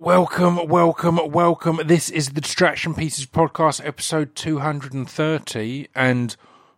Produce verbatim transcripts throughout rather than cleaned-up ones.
Welcome, welcome, welcome. This is the Distraction Pieces podcast, episode two hundred thirty, and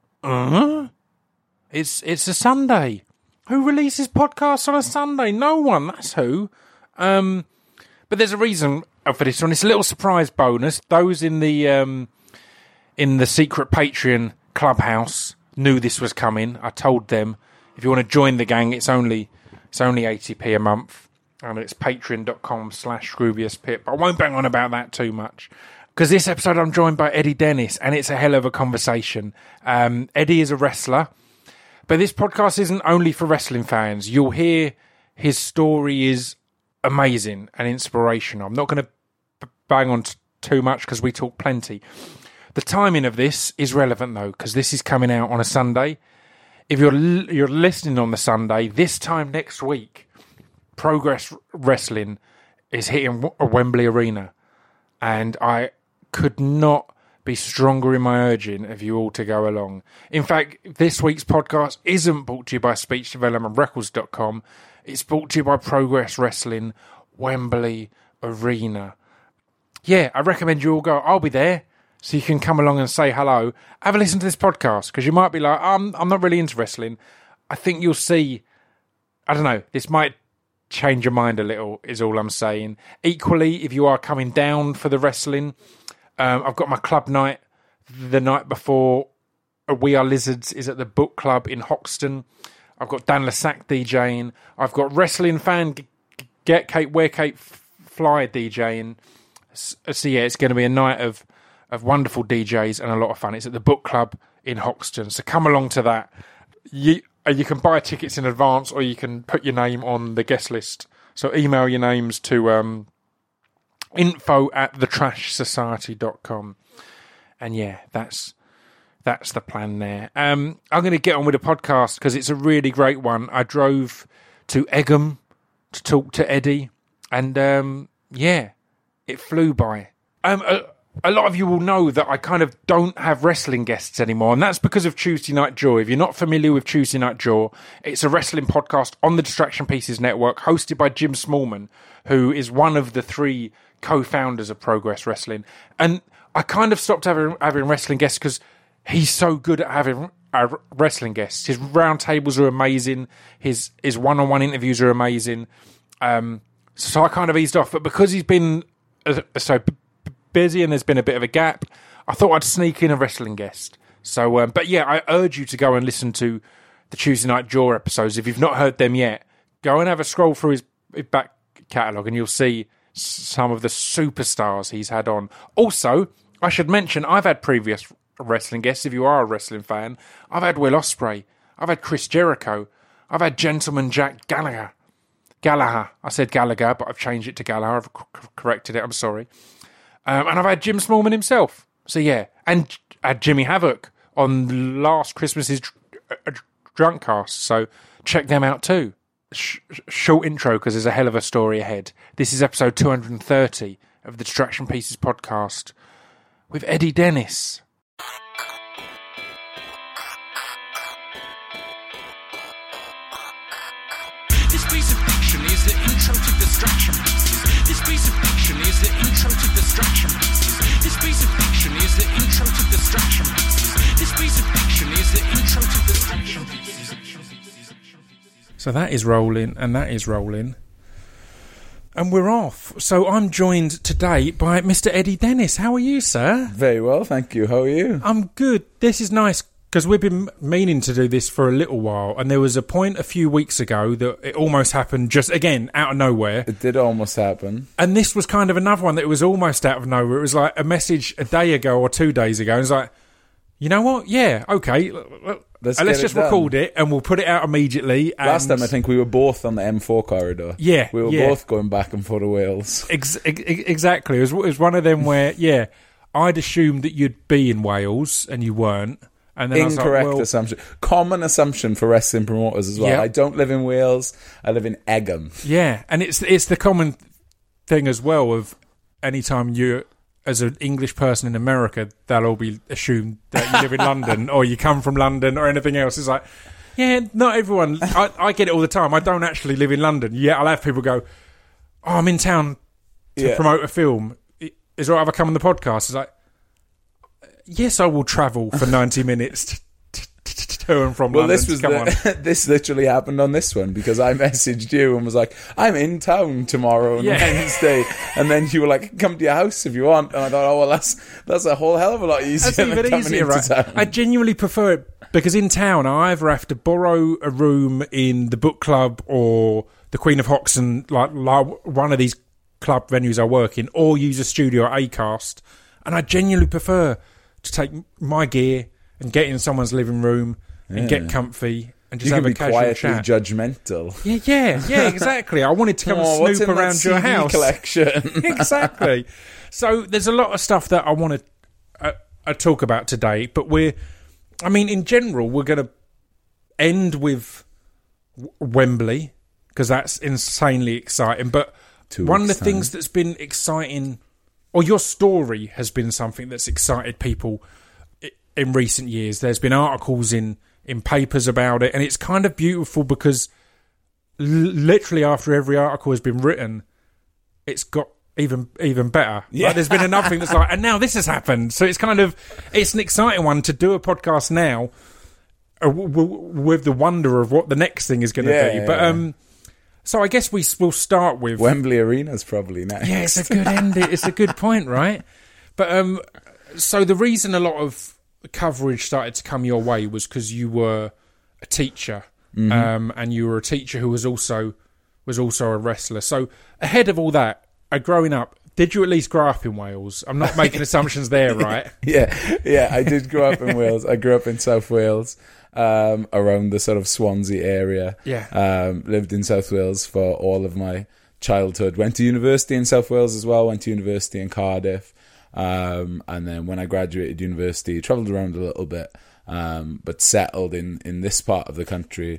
uh, it's it's a Sunday. Who releases podcasts on a Sunday? No one. That's who. Um, but there's a reason for this one. It's a little surprise bonus. Those in the um, in the secret Patreon clubhouse knew this was coming. I told them if you want to join the gang, it's only it's only eighty p a month. And it's patreon.com slash scroobiuspip. I won't bang on about that too much. Because this episode I'm joined by Eddie Dennis, and it's a hell of a conversation. Um, Eddie is a wrestler. But this podcast isn't only for wrestling fans. You'll hear his story is amazing and inspirational. I'm not going to bang on t- too much because we talk plenty. The timing of this is relevant, though, because this is coming out on a Sunday. If you're l- you're listening on the Sunday, this time next week, Progress Wrestling is hitting a Wembley Arena, and I could not be stronger in my urging of you all to go along. In fact, this week's podcast isn't brought to you by speech development records dot com. It's brought to you by Progress Wrestling, Wembley Arena. Yeah, I recommend you all go. I'll be there, so you can come along and say hello. Have a listen to this podcast, because you might be like, I'm, I'm not really into wrestling. I think you'll see, I don't know, this might change your mind a little, is all I'm saying. Equally, if you are coming down for the wrestling, um, I've got my club night the night before. We Are Lizards is at the Book Club in Hoxton. I've got Dan Lasac DJing. I've got Wrestling Fan Get Cape Wear Cape Fly DJing. So yeah, it's going to be a night of of wonderful D Js and a lot of fun. It's at the Book Club in Hoxton, so come along to that. You You can buy tickets in advance, or you can put your name on the guest list. So email your names to um, info at the trash society dot com. And yeah, that's that's the plan there. Um, I'm going to get on with the podcast because it's a really great one. I drove to Egham to talk to Eddie, and um, yeah, it flew by. Um, uh, A lot of you will know that I kind of don't have wrestling guests anymore, and that's because of Tuesday Night Jaw. If you're not familiar with Tuesday Night Jaw, it's a wrestling podcast on the Distraction Pieces Network, hosted by Jim Smallman, who is one of the three co-founders of Progress Wrestling. And I kind of stopped having, having wrestling guests because he's so good at having uh, wrestling guests. His roundtables are amazing. His his one-on-one interviews are amazing. Um, so I kind of eased off. But because he's been uh, so... busy and there's been a bit of a gap, I thought I'd sneak in a wrestling guest. So, um, but yeah, I urge you to go and listen to the Tuesday Night Jaw episodes. If you've not heard them yet, go and have a scroll through his, his back catalogue and you'll see some of the superstars he's had on. Also, I should mention, I've had previous wrestling guests. If you are a wrestling fan, I've had Will Ospreay, I've had Chris Jericho, I've had Gentleman Jack Gallagher. Gallagher. I said Gallagher, but I've changed it to Gallagher. I've c- corrected it. I'm sorry. Um, and I've had Jim Smallman himself. So, yeah. And I had Jimmy Havoc on last Christmas's dr- Drunkcast. So, check them out too. Sh- short intro, because there's a hell of a story ahead. This is episode two hundred thirty of the Distraction Pieces podcast with Eddie Dennis. This piece of fiction is the intro to Distraction Pieces. This piece of fiction is the intro to Distraction Pieces. This piece of fiction is the intro to Distraction Pieces. This piece of fiction is the intro to Distraction Pieces. So that is rolling, and that is rolling. And we're off. So I'm joined today by Mister Eddie Dennis. How are you, sir? Very well, thank you. How are you? I'm good. This is nice, because we've been meaning to do this for a little while, and there was a point a few weeks ago that it almost happened just, again, out of nowhere. It did almost happen. And this was kind of another one that was almost out of nowhere. It was like a message a day ago or two days ago. It was like, you know what? Yeah, okay. Let's, let's just record it, and we'll put it out immediately. And last time, I think we were both on the M four corridor. Yeah. We were yeah. both going back and forth to Wales. Ex- ex- exactly. It was, it was one of them where, yeah, I'd assumed that you'd be in Wales, and you weren't. And then Incorrect I was like, well, assumption. Common assumption for wrestling promoters as well. Yeah. I don't live in Wales. I live in Egham. Yeah, and it's it's the common thing as well of anytime you're, as an English person in America, they'll all be assumed that you live in London or you come from London or anything else. It's like, yeah, not everyone. I, I get it all the time. I don't actually live in London. Yeah, I'll have people go, oh, I'm in town to Yeah. promote a film. Is it all right if I come on the podcast? It's like, yes, I will travel for ninety minutes to, to, to, to and from Well, London. this was to come on. the, this literally happened on this one because I messaged you and was like, "I'm in town tomorrow and Yeah. Wednesday," and then you were like, "Come to your house if you want." And I thought, "Oh well, that's that's a whole hell of a lot easier That's than even coming easier, into right? town." I genuinely prefer it because in town I either have to borrow a room in the book club or the Queen of Hoxton, like, like one of these club venues I work in, or use a studio at Acast, and I genuinely prefer to take my gear and get in someone's living room and Yeah. get comfy and just You have can a be casual quietly chat. judgmental. Yeah, yeah, yeah, exactly. I wanted to come Oh, and what's snoop in that around C your D house. collection? Exactly. So there's a lot of stuff that I want to uh, uh, talk about today, but we're, I mean, in general, we're going to end with w- Wembley because that's insanely exciting. But Two one of the weeks' things time. that's been exciting, or your story has been something that's excited people i- in recent years. There's been articles in, in papers about it, and it's kind of beautiful because l- literally after every article has been written, it's got even even better. Yeah. Like, there's been another thing that's like, and now this has happened. So it's kind of, it's an exciting one to do a podcast now uh, w- w- with the wonder of what the next thing is going to Yeah, be. yeah, But yeah. um, so I guess we s- will start with Wembley Arena's probably next. yeah, it's a good end. It's a good point, right? But um, so the reason a lot of coverage started to come your way was because you were a teacher, Mm-hmm. um, and you were a teacher who was also was also a wrestler. So ahead of all that, uh, growing up, did you at least grow up in Wales? I'm not making assumptions there, right? Yeah, yeah, I did grow up in Wales. I grew up in South Wales, um, around the sort of Swansea area. Yeah. Um, lived in South Wales for all of my childhood. Went to university in South Wales as well. Went to university in Cardiff. Um, and then when I graduated university, travelled around a little bit, um, but settled in, in this part of the country.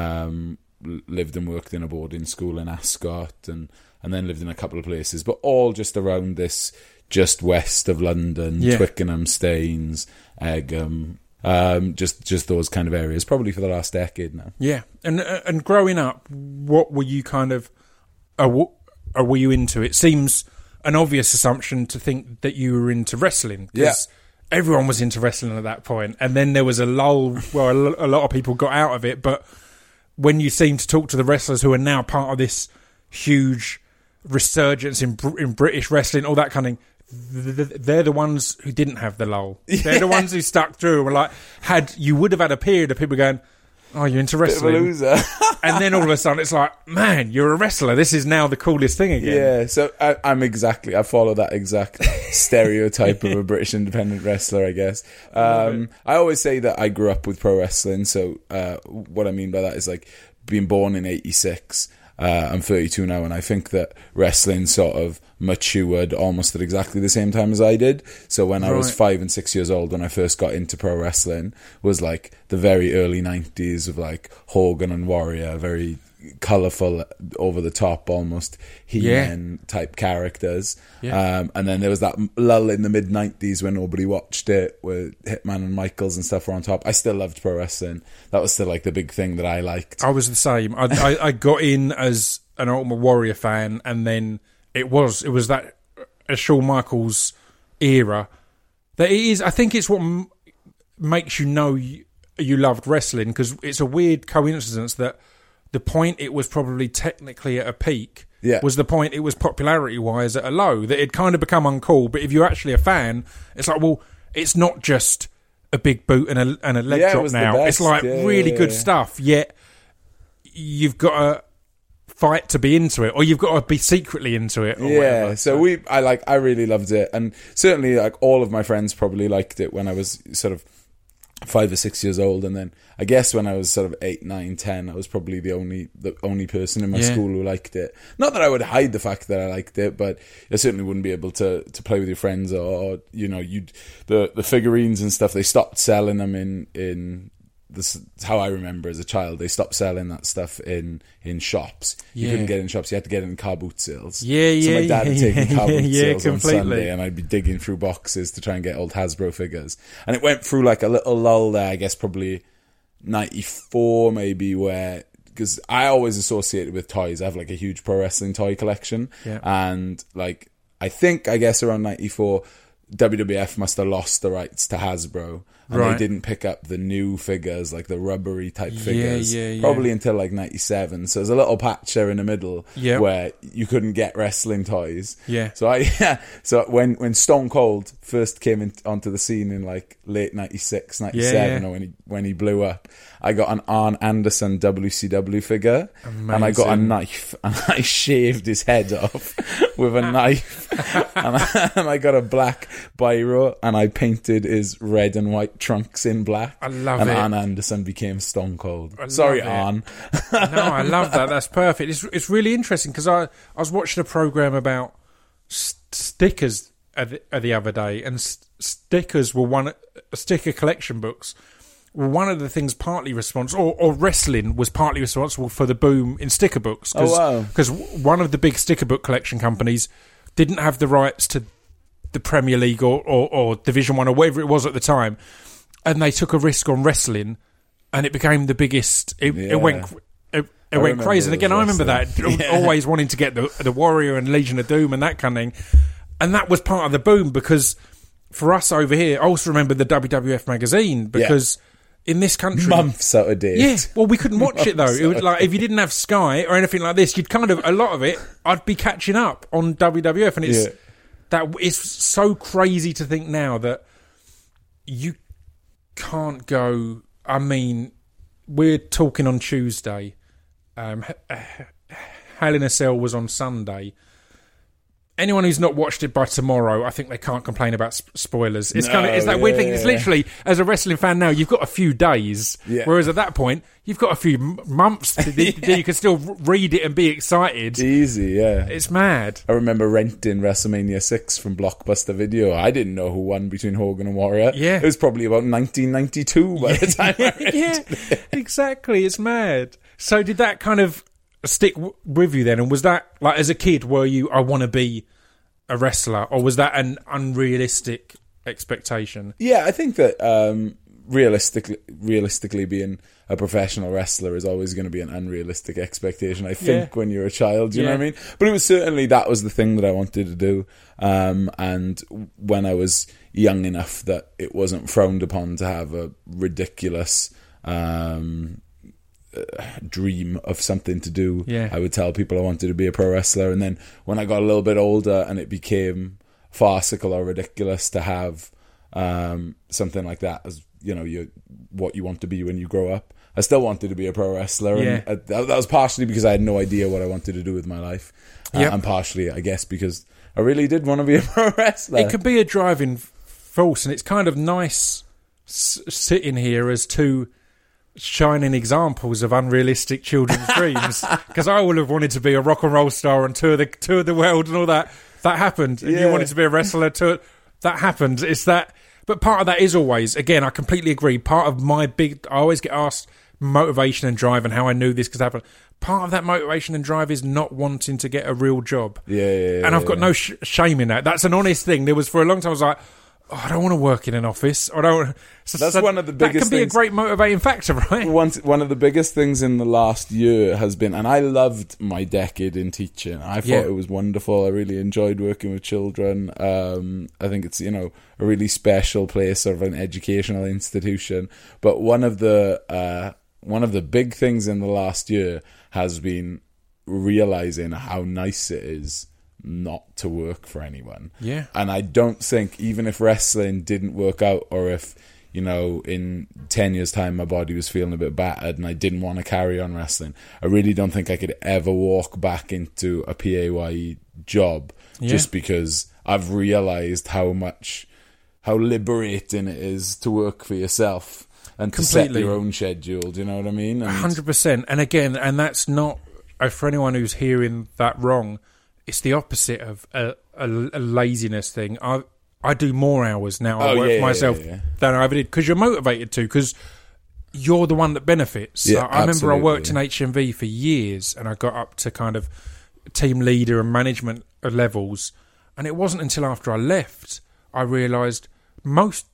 Um, l- lived and worked in a boarding school in Ascot and, and then lived in a couple of places, but all just around this, just west of London, Yeah. Twickenham, Staines, Egham, um, just just those kind of areas, probably for the last decade now. Yeah. And uh, and growing up, what were you kind of, uh, what, or were you into? It seems an obvious assumption to think that you were into wrestling. 'Cause everyone was into wrestling at that point, and then there was a lull where a lo- a lot of people got out of it. But when you seem to talk to the wrestlers who are now part of this huge resurgence in Br- in British wrestling, all that kind of thing, th- th- they're the ones who didn't have the lull. They're the ones who stuck through and were like, had you would have had a period of people going, "Oh, you're into Bit of a wrestling," loser. and then all of a sudden it's like, "Man, you're a wrestler. This is now the coolest thing again." Yeah, so I, I'm exactly, I follow that exact stereotype of a British independent wrestler, I guess. Um, I always say that I grew up with pro wrestling, so uh, what I mean by that is like being born in eighty-six, uh, I'm thirty-two now, and I think that wrestling sort of matured almost at exactly the same time as I did. So when I was Right. five and six years old, when I first got into pro wrestling, was like the very early nineties of like Hogan and Warrior, very colourful, over the top, almost He-Man type characters. Yeah. Um, and then there was that lull in the mid nineties when nobody watched it, where Hitman and Michaels and stuff were on top. I still loved pro wrestling. That was still like the big thing that I liked. I was the same. I, I, I got in as an Ultimate Warrior fan, and then it was it was that uh, Shawn Michaels era. That it is. I think it's what m- makes you know you, you loved wrestling, because it's a weird coincidence that the point it was probably technically at a peak Yeah. was the point it was popularity wise at a low. That it kind of become uncool. But if you're actually a fan, it's like, well, it's not just a big boot and a and a leg Yeah, it drop was the now. best. It's like Yeah, really yeah, good yeah. stuff. Yet you've got to fight to be into it, or you've got to be secretly into it. Or Yeah, whatever. so we, I like, I really loved it, and certainly like all of my friends probably liked it when I was sort of five or six years old, and then I guess when I was sort of eight, nine, ten, I was probably the only the only person in my Yeah. school who liked it. Not that I would hide the fact that I liked it, but I certainly wouldn't be able to, to play with your friends, or, or you know, you the the figurines and stuff. They stopped selling them in in. This is how I remember as a child. They stopped selling that stuff in, in shops. You Yeah. couldn't get it in shops. You had to get it in car boot sales. Yeah, So yeah, my dad yeah, had taken car boot yeah, sales on completely. Sunday, and I'd be digging through boxes to try and get old Hasbro figures. And it went through like a little lull there, I guess probably ninety-four maybe, where because I always associate it with toys. I have like a huge pro wrestling toy collection, Yeah. and like I think I guess around ninety-four, W W F must have lost the rights to Hasbro, and Right. they didn't pick up the new figures, like the rubbery type Yeah, figures, yeah, yeah. probably until like ninety-seven. So there's a little patch there in the middle Yeah. where you couldn't get wrestling toys. Yeah. So I yeah. So when when Stone Cold first came in, onto the scene in like late ninety-six, ninety-seven, Yeah, yeah. or when he when he blew up, I got an Arn Anderson W C W figure, and I got a Amazing. knife, and I shaved his head off with a knife, and I, and I got a black biro, and I painted his red and white trunks in black. I love and it. Arn Anderson became Stone Cold. I Sorry, love it. Arn. No, I love that. That's perfect. It's it's really interesting because I, I was watching a program about st- stickers the, the other day, and st- stickers were one sticker collection books were one of the things partly responsible, or, or wrestling was partly responsible for the boom in sticker books. Cause, Oh, wow. Because one of the big sticker book collection companies didn't have the rights to the Premier League or, or, or Division One or whatever it was at the time, and they took a risk on wrestling, and it became the biggest. It, Yeah. it went. It, it I went remember crazy, and again, I remember wrestling. that Yeah. always wanting to get the the Warrior and Legion of Doom and that kind of thing, and that was part of the boom because for us over here, I also remember the W W F magazine because in this country, Months out of date. yeah, well, we couldn't watch it though. Months It was out. like if you didn't have Sky or anything like this, you'd kind of a lot of it. I'd be catching up on W W F, and it's Yeah. that it's so crazy to think now that you can't go. I mean, we're talking on Tuesday. Um, Hell in a Cell was on Sunday. Anyone who's not watched it by tomorrow, I think they can't complain about sp- spoilers. It's No, kind of it's that weird yeah, thing. It's yeah. literally, as a wrestling fan now, you've got a few days, Yeah. whereas at that point you've got a few m- months that that you can still r- read it and be excited. Easy, yeah. It's mad. I remember renting WrestleMania six from Blockbuster Video. I didn't know who won between Hogan and Warrior. Yeah. It was probably about nineteen ninety-two by the time I rented yeah, it. exactly. It's mad. So did that kind of stick w- with you then? And was that like as a kid, were you I want to be a wrestler, or was that an unrealistic expectation? Yeah, I think that um, realistically, realistically being a professional wrestler is always going to be an unrealistic expectation, I think, Yeah. when you're a child, you know Yeah. what I mean? But it was certainly, that was the thing that I wanted to do. Um, and when I was young enough that it wasn't frowned upon to have a ridiculous um, uh, dream of something to do, Yeah. I would tell people I wanted to be a pro wrestler. And then when I got a little bit older and it became farcical or ridiculous to have um, something like that as, you know, you what you want to be when you grow up, I still wanted to be a pro wrestler. Yeah. And I, that was partially because I had no idea what I wanted to do with my life. Uh, Yep. And partially, I guess, because I really did want to be a pro wrestler. It could be a driving force, and it's kind of nice s- sitting here as two shining examples of unrealistic children's dreams. Because I would have wanted to be a rock and roll star and tour the tour the world and all that. That happened. And you Yeah. wanted to be a wrestler. Tour that happened. It's that. But part of that is always, again, I completely agree. Part of my big, I always get asked motivation and drive and how I knew this could happen. Part of that motivation and drive is not wanting to get a real job. Yeah, yeah, yeah, And I've got yeah. no sh- shame in that. That's an honest thing. There was for a long time I was like, oh, I don't want to work in an office. Or I don't. So, That's so one of the That biggest can be things. a great motivating factor, right? One, one of the biggest things in the last year has been, and I loved my decade in teaching. I thought Yeah. it was wonderful. I really enjoyed working with children. Um, I think it's, you know, a really special place, sort of an educational institution. But one of the uh, one of the big things in the last year has been realizing how nice it is not to work for anyone. Yeah. And I don't think, even if wrestling didn't work out, or if, you know, in ten years' time my body was feeling a bit battered and I didn't want to carry on wrestling, I really don't think I could ever walk back into a P A Y E job, Yeah. just because I've realised how much, how liberating it is to work for yourself and to set Completely. your own schedule, do you know what I mean? And one hundred percent. And again, and that's not, uh, for anyone who's hearing that wrong, it's the opposite of a, a, a laziness thing. I I do more hours now. I Oh, work yeah, for myself yeah, yeah. than I ever did because you're motivated to, because you're the one that benefits. Yeah, I, I remember I absolutely, worked yeah. in H M V for years and I got up to kind of team leader and management levels. And it wasn't until after I left I realised most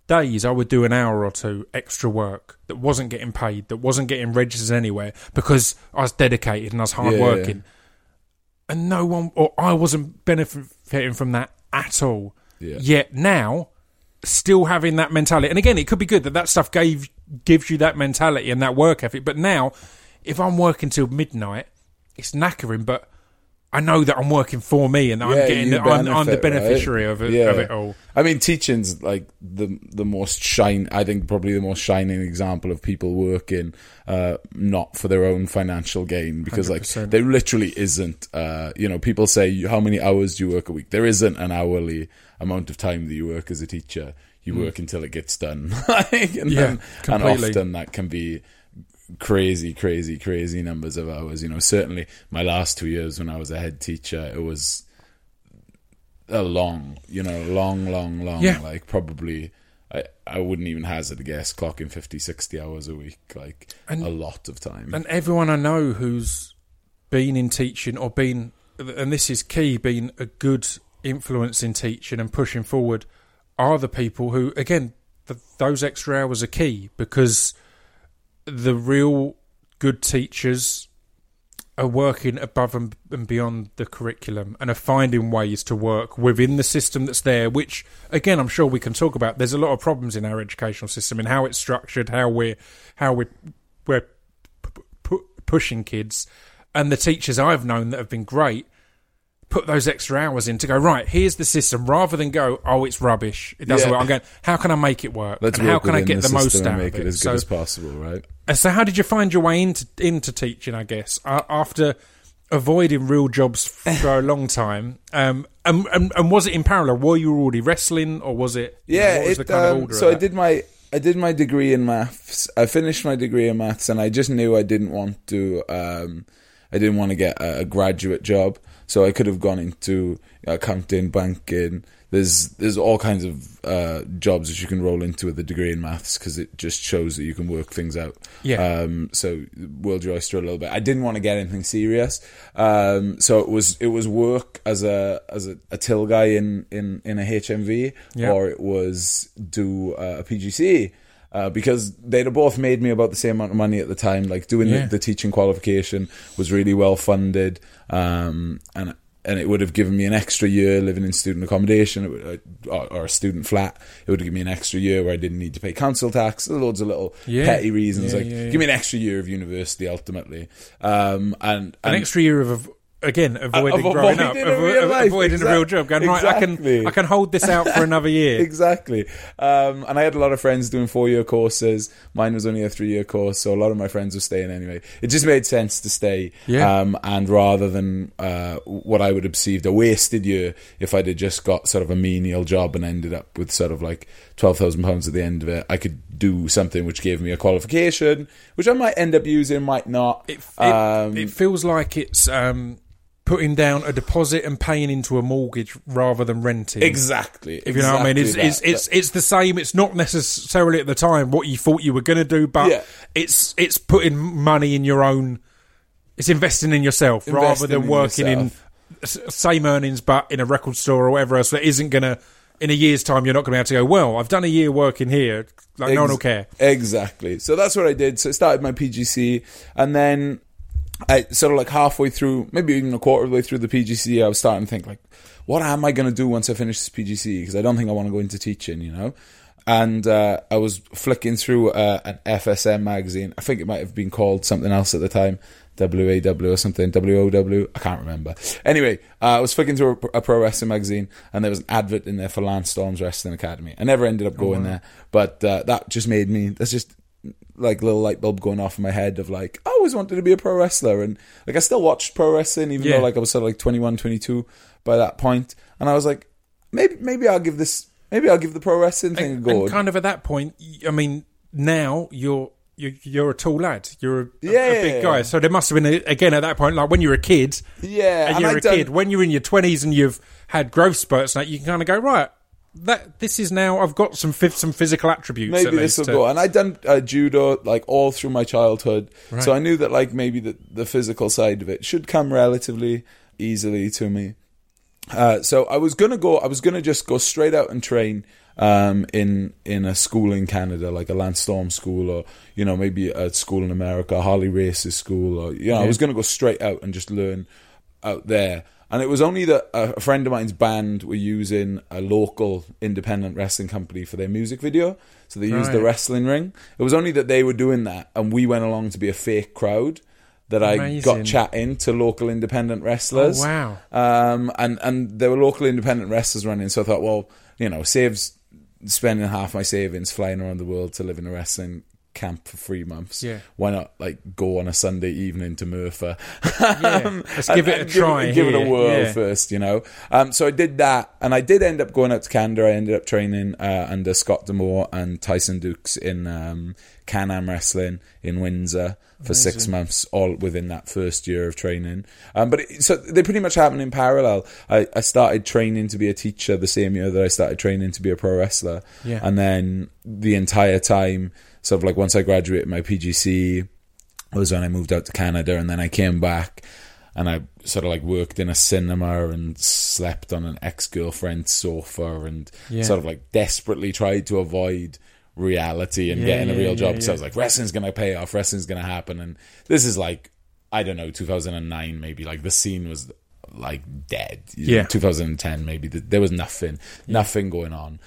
days I would do an hour or two extra work that wasn't getting paid, that wasn't getting registered anywhere because I was dedicated and I was hard Yeah, working. yeah. And no one, or I wasn't benefiting from that at all. Yeah. Yet now, still having that mentality. And again, it could be good that that stuff gave gives you that mentality and that work ethic. But now, if I'm working till midnight, it's knackering, but I know that I'm working for me and I'm Yeah, getting, you I'm, I'm the benefit, beneficiary right? of it, Yeah. of it all. I mean, teaching's like the the most shine. I think probably the most shining example of people working uh, not for their own financial gain, because one hundred like percent. there literally isn't. Uh, you know, people say how many hours do you work a week? There isn't an hourly amount of time that you work as a teacher. You Mm. work until it gets done, like, and, Yeah, then, and completely. often that can be crazy, crazy, crazy numbers of hours. You know, certainly my last two years when I was a head teacher, it was a long, you know, long, long, long, Yeah. like probably, I, I wouldn't even hazard a guess, clocking fifty, sixty hours a week, like And- a lot of time. And everyone I know who's been in teaching or been, and this is key, been a good influence in teaching and pushing forward, are the people who, again, th those extra hours are key, because the real good teachers are working above and, and beyond the curriculum and are finding ways to work within the system that's there, which, again, I'm sure we can talk about. There's a lot of problems in our educational system and how it's structured, how we're, how we're, we're p- p- pushing kids. And the teachers I've known that have been great put those extra hours in to go, right, here's the system, rather than go, oh, it's rubbish, it doesn't Yeah. work. I'm going, how can I make it work? Let's and work how can I within get the, most system out and make of it it? as good So, as possible, right? and so how did you find your way into into teaching, I guess, uh, after avoiding real jobs for a long time? Um, and, and, and was it in parallel? Were you already wrestling, or was it... you know, Yeah, what was it, the kind of um, order so of I that? did my I did my degree in maths. I finished my degree in maths, and I just knew I didn't want to. Um, I didn't want to get a, a graduate job, so I could have gone into accounting, banking. There's there's all kinds of uh, jobs that you can roll into with a degree in maths, because it just shows that you can work things out. Yeah. Um, so world your oyster a little bit. I didn't want to get anything serious, um, so it was it was work as a as a, a till guy in, in, in a H M V, Yeah. or it was do uh, a P G C E. Uh, because they'd have both made me about the same amount of money at the time. Like doing Yeah. the, the teaching qualification was really well funded, um, and and it would have given me an extra year living in student accommodation, it would, or, or a student flat. It would have given me an extra year where I didn't need to pay council tax. Loads of little Yeah. petty reasons, Yeah, like yeah, yeah. give me an extra year of university ultimately, um, and, An and extra year of... Again, avoiding Of growing up, avoiding a avo- real life, avoiding a real exact- job. Going, right, I exactly. can I can hold this out for another year. Exactly. Um, and I had a lot of friends doing four-year courses. Mine was only a three-year course, so a lot of my friends were staying anyway. It just made sense to stay. Yeah. Um, and rather than uh, what I would have perceived a wasted year if I'd have just got sort of a menial job and ended up with sort of like twelve thousand pounds at the end of it, I could do something which gave me a qualification, which I might end up using, might not. It, it, Um, it feels like it's um, putting down a deposit and paying into a mortgage rather than renting. Exactly. If you know what I mean, it's exactly it's, that. it's it's the same. It's not necessarily at the time what you thought you were going to do, but Yeah. it's it's putting money in your own. It's investing in yourself rather Investing than in working yourself. in s- same earnings, but in a record store or whatever else that isn't going to. In a year's time, you're not going to be able to go, well, I've done a year working here. Like, no one will Ex- care. Exactly. So that's what I did. So I started my P G C, and then I sort of like halfway through, maybe even a quarter of the way through the P G C, I was starting to think like, what am I going to do once I finish this P G C? Because I don't think I want to go into teaching, you know? And uh, I was flicking through uh, an F S M magazine. I think it might have been called something else at the time. W A W or something, W O W, I can't remember. Anyway, uh, I was flicking through a, a pro wrestling magazine, and there was an advert in there for Lance Storm's Wrestling Academy. I never ended up going there, but uh, that just made me, that's just like a little light bulb going off in my head of like, I always wanted to be a pro wrestler, and like I still watched pro wrestling, even Yeah. though like I was sort of like twenty-one, twenty-two by that point, and I was like, maybe maybe I'll give this, maybe I'll give the pro wrestling thing And, a go. and kind of at that point, y- I mean, now you're you're, you're a tall lad. You're a, a- Yeah, a yeah, big yeah. guy. So there must have been, a, again, at that point, like when you're a kid, yeah, and you're I'd a done- kid, when you're in your twenties and you've had growth spurts, like you can kind of go, right, that this is now, I've got some phys- some physical attributes. Maybe at this least will to- go. And I'd done uh, judo like all through my childhood, Right. so I knew that like maybe the the physical side of it should come relatively easily to me. Uh, so I was gonna go. I was gonna just go straight out and train um, in in a school in Canada, like a Lance Storm school, or you know maybe a school in America, Harley Race's school, or you know yeah. I was gonna go straight out and just learn out there. And it was only that a friend of mine's band were using a local independent wrestling company for their music video, so they used right. the wrestling ring. It was only that they were doing that, and we went along to be a fake crowd. That Amazing. I got chatting to local independent wrestlers. Oh, wow. Um, and, and there were local independent wrestlers running, so I thought, well, you know, saves spending half my savings flying around the world to live in a wrestling camp for three months. Yeah. Why not, like, go on a Sunday evening to Merthyr? Yeah. Let's give it a try. Give it, give here. it a whirl yeah. first, you know. Um, so I did that, and I did end up going out to Canada. I ended up training uh, under Scott D'Amore and Tyson Dukes in um, Can-Am Wrestling in Windsor. For Amazing. six months, all within that first year of training. Um, but it, so they pretty much happened in parallel. I, I started training to be a teacher the same year that I started training to be a pro wrestler. Yeah. And then the entire time, sort of like once I graduated my P G C, was when I moved out to Canada, and then I came back and I sort of like worked in a cinema and slept on an ex-girlfriend's sofa and yeah. sort of like desperately tried to avoid reality and yeah, getting yeah, a real yeah, job. yeah. So I was like, wrestling's going to pay off, wrestling's going to happen. And this is like, I don't know, two thousand nine maybe, like the scene was like dead. Yeah. two thousand ten maybe, there was nothing, yeah. nothing going on.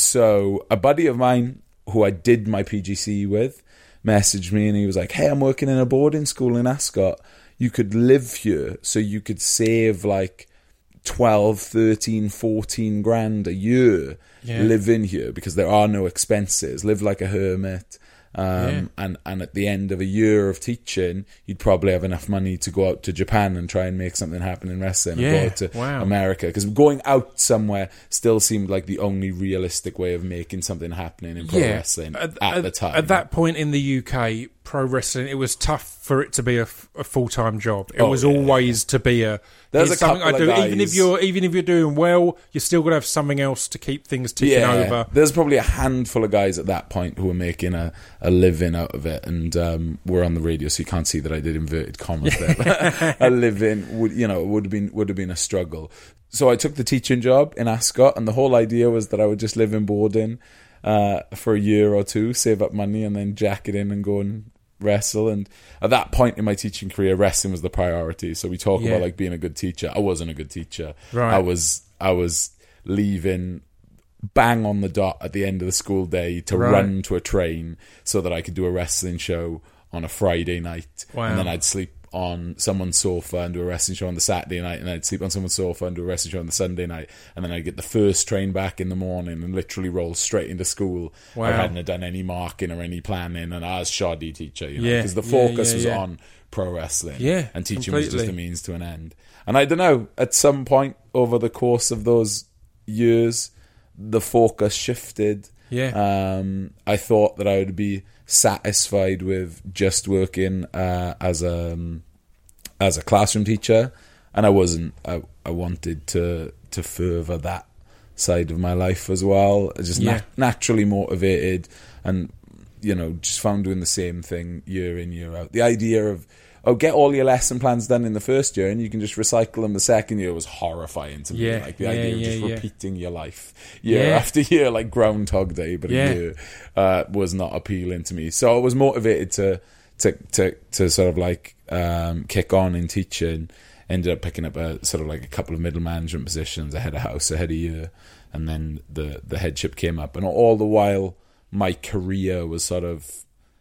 So a buddy of mine who I did my P G C with messaged me and he was like, hey, I'm working in a boarding school in Ascot. You could live here, so you could save like twelve, thirteen, fourteen grand a year yeah. living here because there are no expenses. Live like a hermit. Um, yeah. and, and at the end of a year of teaching, you'd probably have enough money to go out to Japan and try and make something happen in wrestling yeah. and go out to wow. America. Because going out somewhere still seemed like the only realistic way of making something happening in pro yeah. wrestling at, at, at the time. At that point in the U K, pro wrestling, it was tough for it to be a, a full-time job. It oh, was yeah. always to be a... There's a something I couple do. of Even if guys- you're even if you're doing well, you're still going to have something else to keep things ticking Yeah, over. there's probably a handful of guys at that point who were making a, a living out of it, and um, we're on the radio, so you can't see that I did inverted commas there. A living would, you know, would have been would have been a struggle. So I took the teaching job in Ascot, and the whole idea was that I would just live in boarding uh, for a year or two, save up money, and then jack it in and go and wrestle. And at that point in my teaching career, wrestling was the priority. So we talk Yeah. about like being a good teacher. I wasn't a good teacher. Right. I was I was leaving bang on the dot at the end of the school day to Right. run to a train so that I could do a wrestling show on a Friday night. Wow. And then I'd sleep on someone's sofa and do a wrestling show on the Saturday night, and I'd sleep on someone's sofa and do a wrestling show on the Sunday night, and then I'd get the first train back in the morning and literally roll straight into school. Wow. I hadn't done any marking or any planning, and I was shoddy teacher, you know, Yeah, because the yeah, focus yeah, was yeah. on pro wrestling, Yeah, and teaching was just completely. a means to an end. And I don't know, at some point over the course of those years, the focus shifted. Yeah. Um, I thought that I would be satisfied with just working uh, as a um, as a classroom teacher, and I wasn't. I, I wanted to to further that side of my life as well. I just Yeah. nat- naturally motivated, and you know, just found doing the same thing year in, year out. The idea of oh, get all your lesson plans done in the first year and you can just recycle them the second year was horrifying to me. Yeah, Like the yeah, idea of yeah, just yeah. repeating your life year Yeah. after year, like Groundhog Day, but Yeah. a year, uh, was not appealing to me. So I was motivated to to to, to sort of like um, kick on in teaching. Ended up picking up a sort of like a couple of middle management positions. I had a house, I had a year, and then the the headship came up. And all the while, my career was sort of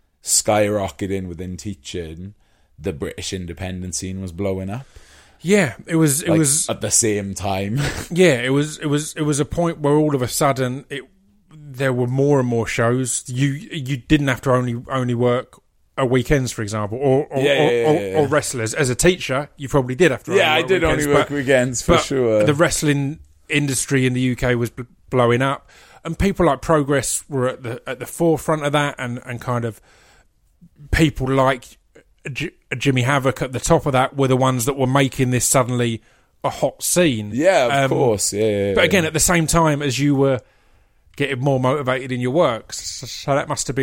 skyrocketing within teaching. The British independent scene was blowing up. Yeah, it was. It like, was at the same time. Yeah, it was. It was. It was a point where all of a sudden, it there were more and more shows. You you didn't have to only only work at weekends, for example, or or, Yeah, yeah, or, yeah, or, yeah. or wrestlers. As a teacher, you probably did have to. Yeah, I only work did weekends, only work but, weekends for but sure. The wrestling industry in the U K was bl- blowing up, and people like Progress were at the at the forefront of that, and, and kind of people like J- Jimmy Havoc at the top of that were the ones that were making this suddenly a hot scene. Yeah, of Um, course. Yeah, yeah, But yeah. again, at the same time as you were getting more motivated in your work, so, so that must have been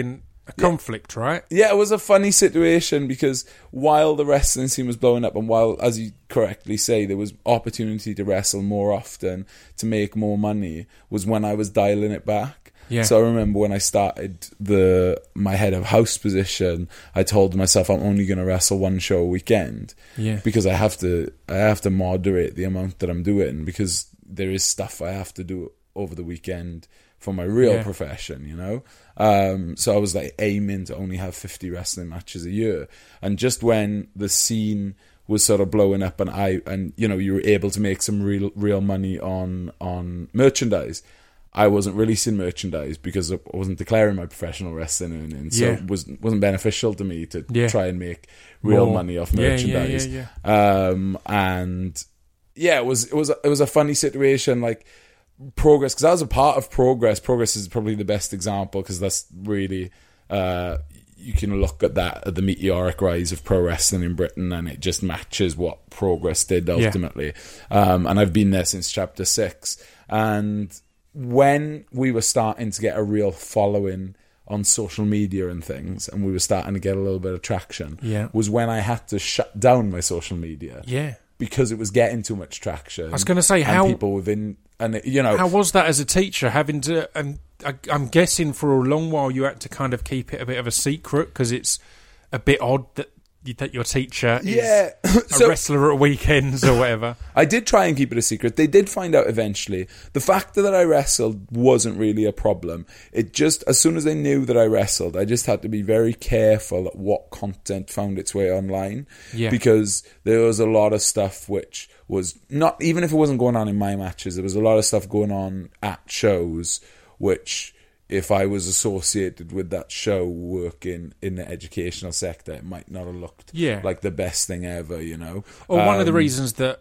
a conflict, right? Yeah, it was a funny situation because while the wrestling scene was blowing up and while, as you correctly say, there was opportunity to wrestle more often, to make more money, was when I was dialing it back. Yeah. So I remember when I started the my head of house position, I told myself I'm only going to wrestle one show a weekend. Yeah. Because I have to I have to moderate the amount that I'm doing because there is stuff I have to do over the weekend for my real Yeah. profession, you know? Um, so I was like aiming to only have fifty wrestling matches a year. And just when the scene was sort of blowing up and I, and you know, you were able to make some real, real money on, on merchandise, I wasn't releasing merchandise because I wasn't declaring my professional wrestling earnings. So Yeah. it wasn't, wasn't beneficial to me to Yeah. try and make real More. money off Yeah, yeah, merchandise. yeah, yeah. Um, and yeah, it was, it was, it was a funny situation. Like, Progress, because I was a part of Progress. Progress is probably the best example because that's really uh, you can look at that at the meteoric rise of pro wrestling in Britain, and it just matches what Progress did ultimately. Yeah. Um, and I've been there since chapter six. And when we were starting to get a real following on social media and things, and we were starting to get a little bit of traction, Yeah. was when I had to shut down my social media. Yeah. Because it was getting too much traction. I was going to say, and how people within, and you know, how was that as a teacher having to? And I, I'm guessing for a long while you had to kind of keep it a bit of a secret because it's a bit odd that you, that your teacher yeah. is a So- wrestler at weekends or whatever. I did try and keep it a secret. They did find out eventually. The fact that I wrestled wasn't really a problem. It just, as soon as they knew that I wrestled, I just had to be very careful at what content found its way online. Yeah. Because there was a lot of stuff which was not, even if it wasn't going on in my matches, there was a lot of stuff going on at shows which, if I was associated with that show working in the educational sector, it might not have looked Yeah. like the best thing ever, you know? Or one of the Um, reasons that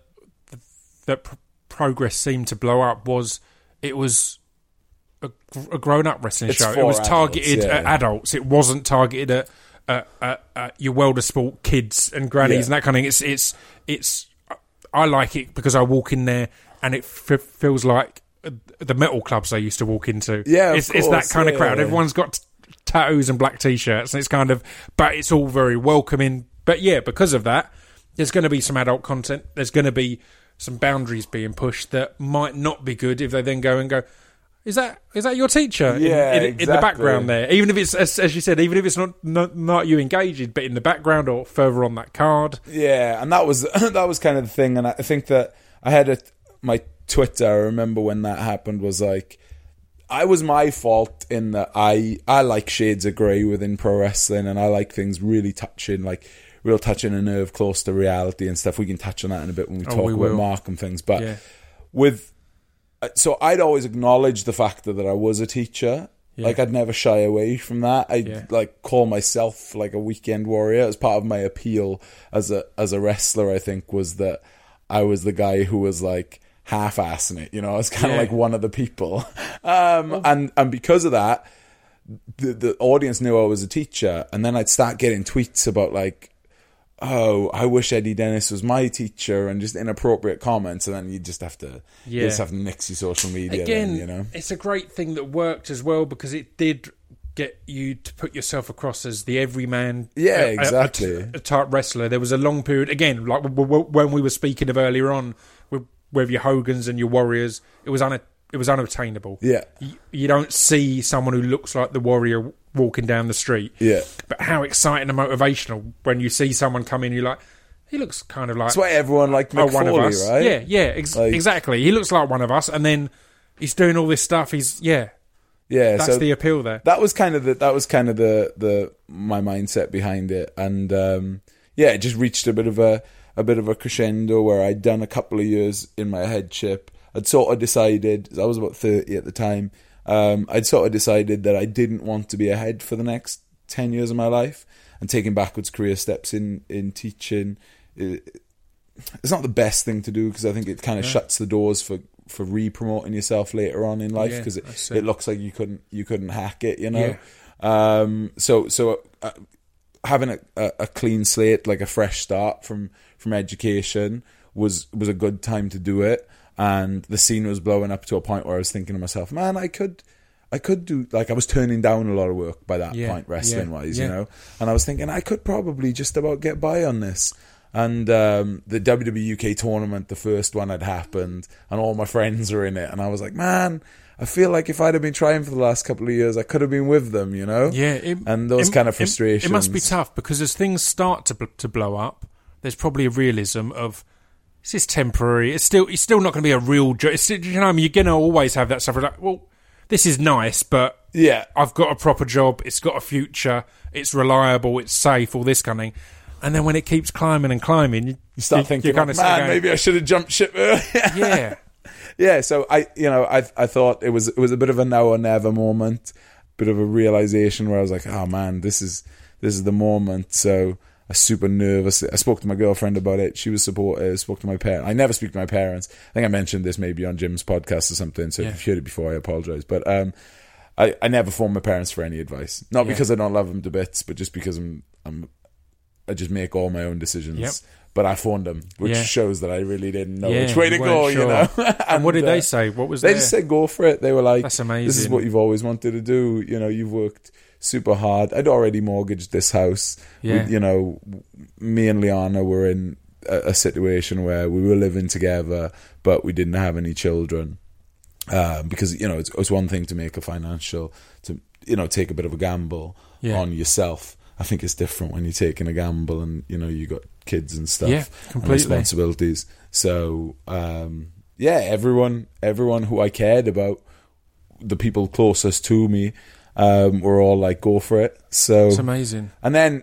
that P- Progress seemed to blow up was it was a, a grown-up wrestling It's show. for It was adults, targeted yeah. at adults. It wasn't targeted at, at, at, at your world of sport kids and grannies Yeah. and that kind of thing. It's it's it's. I like it because I walk in there and it f- feels like the metal clubs I used to walk into. Yeah, of it's, it's that course, kind of yeah, crowd. yeah. Everyone's got t- tattoos and black t-shirts, and it's kind of, but it's all very welcoming. But yeah, because of that, there's going to be some adult content. There's going to be some boundaries being pushed that might not be good if they then go and go, is that is that your teacher? Yeah, in, in, in the exactly. background there, even if it's as, as you said, even if it's not, not not you engaging, but in the background or further on that card. Yeah, and that was that was kind of the thing, and I think that I had a, my Twitter. I remember when that happened was like, I was my fault in that I I like shades of grey within pro wrestling, and I like things really touching, like real touching a nerve close to reality and stuff. We can touch on that in a bit when we Oh, talk we about will. Mark and things, but Yeah. with so I'd always acknowledge the fact that I was a teacher. Yeah. Like I'd never shy away from that. I'd Yeah. like call myself like a weekend warrior as part of my appeal as a as a wrestler. I think was that I was the guy who was like half-assing it. You know, I was kind of Yeah. like one of the people, um, and and because of that, the the audience knew I was a teacher, and then I'd start getting tweets about like, oh, I wish Eddie Dennis was my teacher, and just inappropriate comments, and then you just have to, you Yeah. just have to nix your social media. Again, then, you know, it's a great thing that worked as well because it did get you to put yourself across as the everyman, Yeah, a- a- exactly. a, a type wrestler. There was a long period again, like w- w- when we were speaking of earlier on with, with your Hogans and your Warriors. It was un- it was unattainable. Yeah. you, you don't see someone who looks like the Warrior walking down the street. Yeah. But how exciting and motivational when you see someone come in, you're like, he looks kind of like That's why everyone liked oh, Mick one of Foley, us. right? Yeah, yeah, ex- Like- exactly. He looks like one of us, and then he's doing all this stuff. He's yeah, Yeah, that's so the appeal there. that was kind of the that was kind of the the my mindset behind it, and um, yeah, it just reached a bit of a a bit of a crescendo where I'd done a couple of years in my headship. I'd sort of decided, I was about thirty at the time. Um, I'd sort of decided that I didn't want to be a head for the next ten years of my life, and taking backwards career steps in in teaching. It, it's not the best thing to do because I think it kind of Yeah. shuts the doors for. for re-promoting yourself later on in life Yeah, because I it, see. it looks like you couldn't you couldn't hack it, you know. Yeah. Um, so so uh, having a, a, a clean slate, like a fresh start from from education, was was a good time to do it. And the scene was blowing up to a point where I was thinking to myself, man, I could I could do, like, I was turning down a lot of work by that Yeah, point, wrestling yeah, wise, yeah. you know. And I was thinking I could probably just about get by on this. And um, the W W E U K tournament, the first one had happened, and all my friends were in it. And I was like, man, I feel like if I'd have been trying for the last couple of years, I could have been with them, you know? Yeah. It, and those it- kind of it- frustrations. It, must be tough because as things start to bl- to blow up, there's probably a realism of this is temporary. It's still it's still not going to be a real job. It's, you know, I mean, you're going to always have that stuff. Like, well, this is nice, but Yeah. I've got a proper job. It's got a future. It's reliable. It's safe. All this kind of thing. And then when it keeps climbing and climbing, you, You start you, thinking, you're kind oh, of man, going, maybe I should have jumped ship earlier. yeah, Yeah, so I, you know, I I thought it was it was a bit of a now or never moment, bit of a realization where I was like, oh man, this is this is the moment. So I was super nervous. I spoke to my girlfriend about it. She was supportive. Spoke to my parents. I never speak to my parents. I think I mentioned this maybe on Jim's podcast or something. So Yeah. if you've heard it before, I apologize. But um, I I never phone my parents for any advice. Not Yeah. because I don't love them to bits, but just because I'm I'm I just make all my own decisions. Yep. But I phoned them, which Yeah. shows that I really didn't know Yeah, which way to you go, weren't you sure. know. And, and what did uh, they say? What was They their- just said go for it. They were like, That's this is amazing. what you've always wanted to do. You know, you've worked super hard. I'd already mortgaged this house. Yeah. We, you know, me and Liana were in a, a situation where we were living together, but we didn't have any children. Um, because, you know, it's, it's one thing to make a financial, to, you know, take a bit of a gamble Yeah. on yourself. I think it's different when you're taking a gamble and, you know, you got kids and stuff. Yeah, and completely. responsibilities. So, um, yeah, everyone, everyone who I cared about, the people closest to me, um, were all like, go for it. So, It's amazing. and then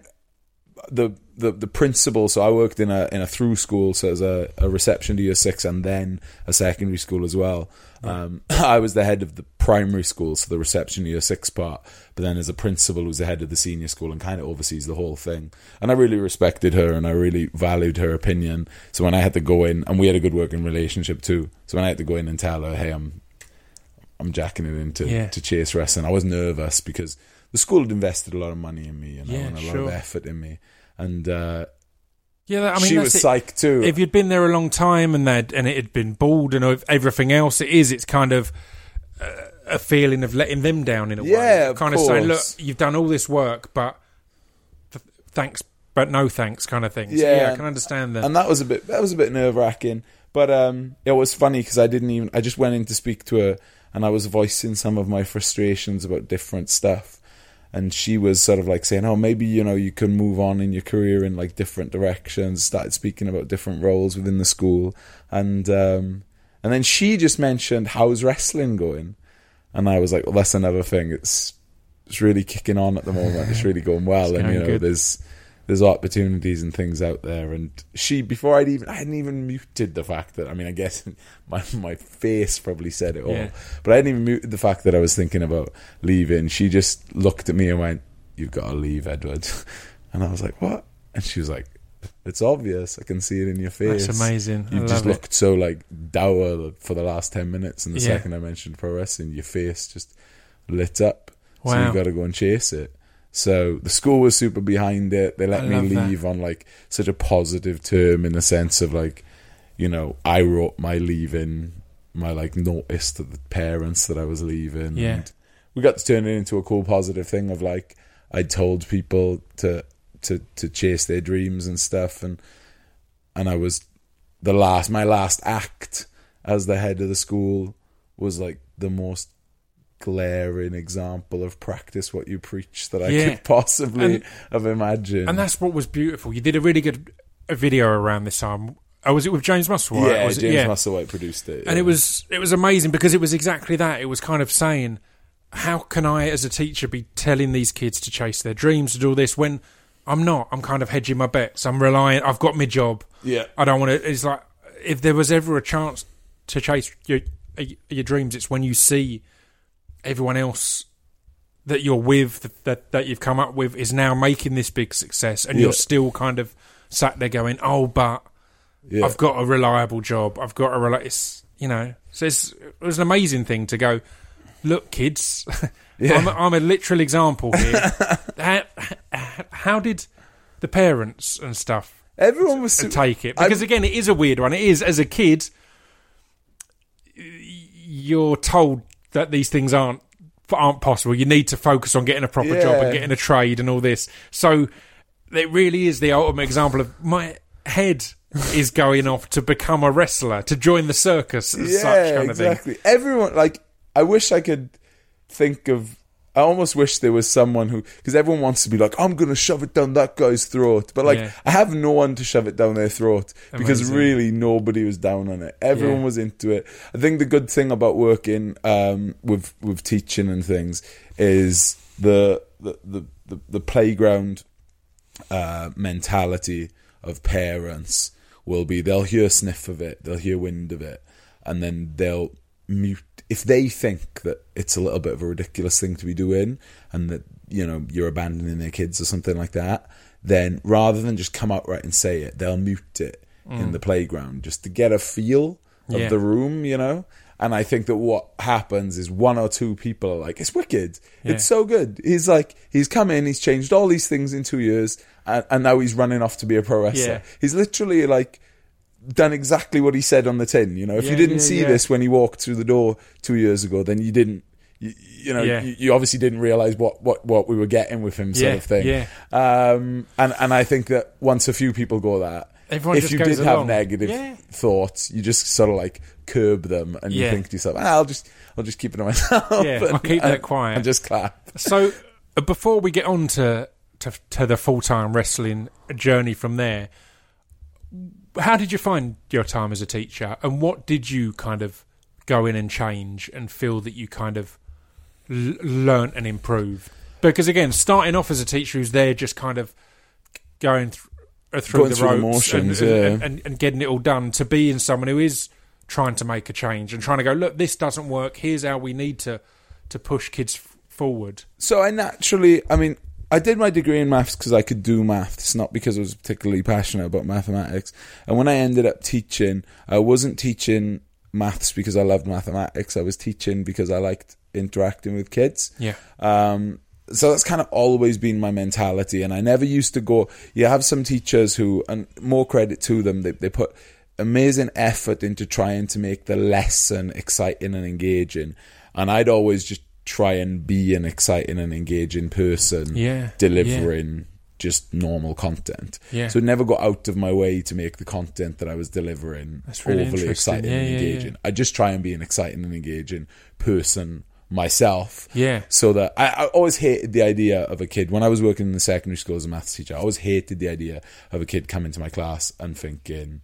the the the principal. So I worked in a in a through school, so as a, a reception to year six, and then a secondary school as well. Um, I was the head of the primary school, so the reception to year six part. But then as a principal, who's the head of the senior school and kind of oversees the whole thing. And I really respected her, and I really valued her opinion. So when I had to go in, and we had a good working relationship too. So when I had to go in and tell her, hey, I'm I'm jacking it in to, Yeah. to chase wrestling, I was nervous because the school had invested a lot of money in me, you know, Yeah, and a lot sure. of effort in me. And uh, Yeah, that- I mean, she that's was it. psyched too. If you'd been there a long time and they'd, and it had been bald and of- everything else, it is. It's kind of uh, a feeling of letting them down in a way. Yeah, of kind of saying, look, course. you've done all this work, but th- thanks, but no thanks, kind of thing. So, Yeah, yeah, I can understand that. and that was a bit that was a bit nerve wracking. But um, it was funny because I didn't even I just went in to speak to her, and I was voicing some of my frustrations about different stuff, and she was sort of like saying, "Oh, maybe you know you can move on in your career in like different directions." Started speaking about different roles within the school, and um, and then she just mentioned, "How's wrestling going?" And I was like, "Well, that's another thing. It's it's really kicking on at the moment. It's really going well, It's and going you know good. there's." There's opportunities and things out there, and she before I'd even I hadn't even muted the fact that I mean I guess my my face probably said it all, Yeah. but I hadn't even muted the fact that I was thinking about leaving. She just looked at me and went, "You've got to leave, Edward," and I was like, "What?" And she was like, "It's obvious. I can see it in your face. That's amazing. I You just love it. looked so like dour for the last ten minutes, and the Yeah. second I mentioned pro wrestling, your face just lit up. So Wow. you got to go and chase it." So the school was super behind it. They let I me love that. leave on like such a positive term, in the sense of like, you know, I wrote my leaving, my like notice to the parents that I was leaving. Yeah. And we got to turn it into a cool positive thing of like, I told people to to to chase their dreams and stuff, and and I was the last my last act as the head of the school was like the most glaring example of practice what you preach that I Yeah. could possibly And- have imagined. And that's what was beautiful. You did a really good uh, video around this time. Oh, was it with James Musselwhite? yeah, was it? James yeah. Musselwhite produced it, And yeah. it was it was amazing because it was exactly that. It was kind of saying, how can I, as a teacher, be telling these kids to chase their dreams, to do all this when I'm not? I'm kind of hedging my bets. I'm relying. I've got my job. yeah, I don't want to. It's like if there was ever a chance to chase your your dreams, it's when you see everyone else that you're with, that that, that you've come up with, is now making this big success, and Yeah. you're still kind of sat there going, "Oh, but yeah. I've got a reliable job. I've got a rela- it's, you know." So it's, it was an amazing thing to go, look, kids, Yeah. I'm, a, I'm a literal example here. how, how did the parents and stuff Everyone was super, take it? Because I'm- again, it is a weird one. It is, as a kid, you're told that these things aren't aren't possible. You need to focus on getting a proper Yeah. job and getting a trade and all this. So it really is the ultimate example of my head is going off to become a wrestler, to join the circus as Yeah, such kind exactly. of thing. Everyone, like, I wish I could think of. I almost wish there was someone who, because everyone wants to be like, I'm going to shove it down that guy's throat. But, like, Yeah. I have no one to shove it down their throat because Amazing. really nobody was down on it. Everyone Yeah. was into it. I think the good thing about working um, with with teaching and things is the the the, the, the playground uh, mentality of parents will be they'll hear a sniff of it, they'll hear wind of it, and then they'll mute. If they think that it's a little bit of a ridiculous thing to be doing and that, you know, you're abandoning their kids or something like that, then rather than just come outright and say it, they'll mute it mm. in the playground just to get a feel of yeah. the room, you know? And I think that what happens is one or two people are like, it's wicked. Yeah. It's so good. He's like, he's come in, he's changed all these things in two years, and, and now he's running off to be a pro wrestler. Yeah. He's literally like done exactly what he said on the tin. You know, if yeah, you didn't yeah, see yeah. this when he walked through the door two years ago, then you didn't. You, you know, Yeah. you, you obviously didn't realize what, what, what we were getting with him, sort Yeah, of thing. yeah. Um, and and I think that once a few people go that, Everyone if just you goes did have along. negative Yeah. thoughts, you just sort of like curb them, and you Yeah. think to yourself, ah, "I'll just, I'll just keep it to myself. Yeah, and, I'll keep that and- quiet. and just clap." So uh, before we get on to, to, to the full-time wrestling journey from there, how did you find your time as a teacher, and what did you kind of go in and change and feel that you kind of l- learnt and improved? Because again, starting off as a teacher who's there just kind of going th- uh, through Going the through the ropes and, motions, and, yeah. and, and, and getting it all done, to being someone who is trying to make a change and trying to go, look, this doesn't work, here's how we need to, to push kids f- forward. So I naturally, I mean, I did my degree in maths because I could do maths, not because I was particularly passionate about mathematics. And when I ended up teaching, I wasn't teaching maths because I loved mathematics. I was teaching because I liked interacting with kids. Yeah. Um, so that's kind of always been my mentality. And I never used to go, you have some teachers who, and more credit to them, they, they put amazing effort into trying to make the lesson exciting and engaging. And I'd always just try and be an exciting and engaging person, Yeah, delivering yeah. just normal content. Yeah. So I'd never go out of my way to make the content that I was delivering That's really overly interesting. exciting Yeah, and yeah, engaging. yeah. I just try and be an exciting and engaging person myself. Yeah. So that I, I always hated the idea of a kid, when I was working in the secondary school as a maths teacher, I always hated the idea of a kid coming to my class and thinking,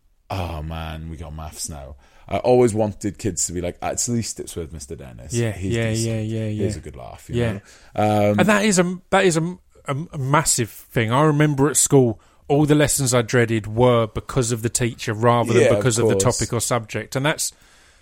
oh man, we got maths now. I always wanted kids to be like, at least it's with Mister Dennis. Yeah, He's yeah, decent. yeah, yeah, yeah. He's a good laugh. You Yeah. know? Um, And that is a that is a, a, a massive thing. I remember at school, all the lessons I dreaded were because of the teacher rather than Yeah, of because of, the course. topic or subject. And that's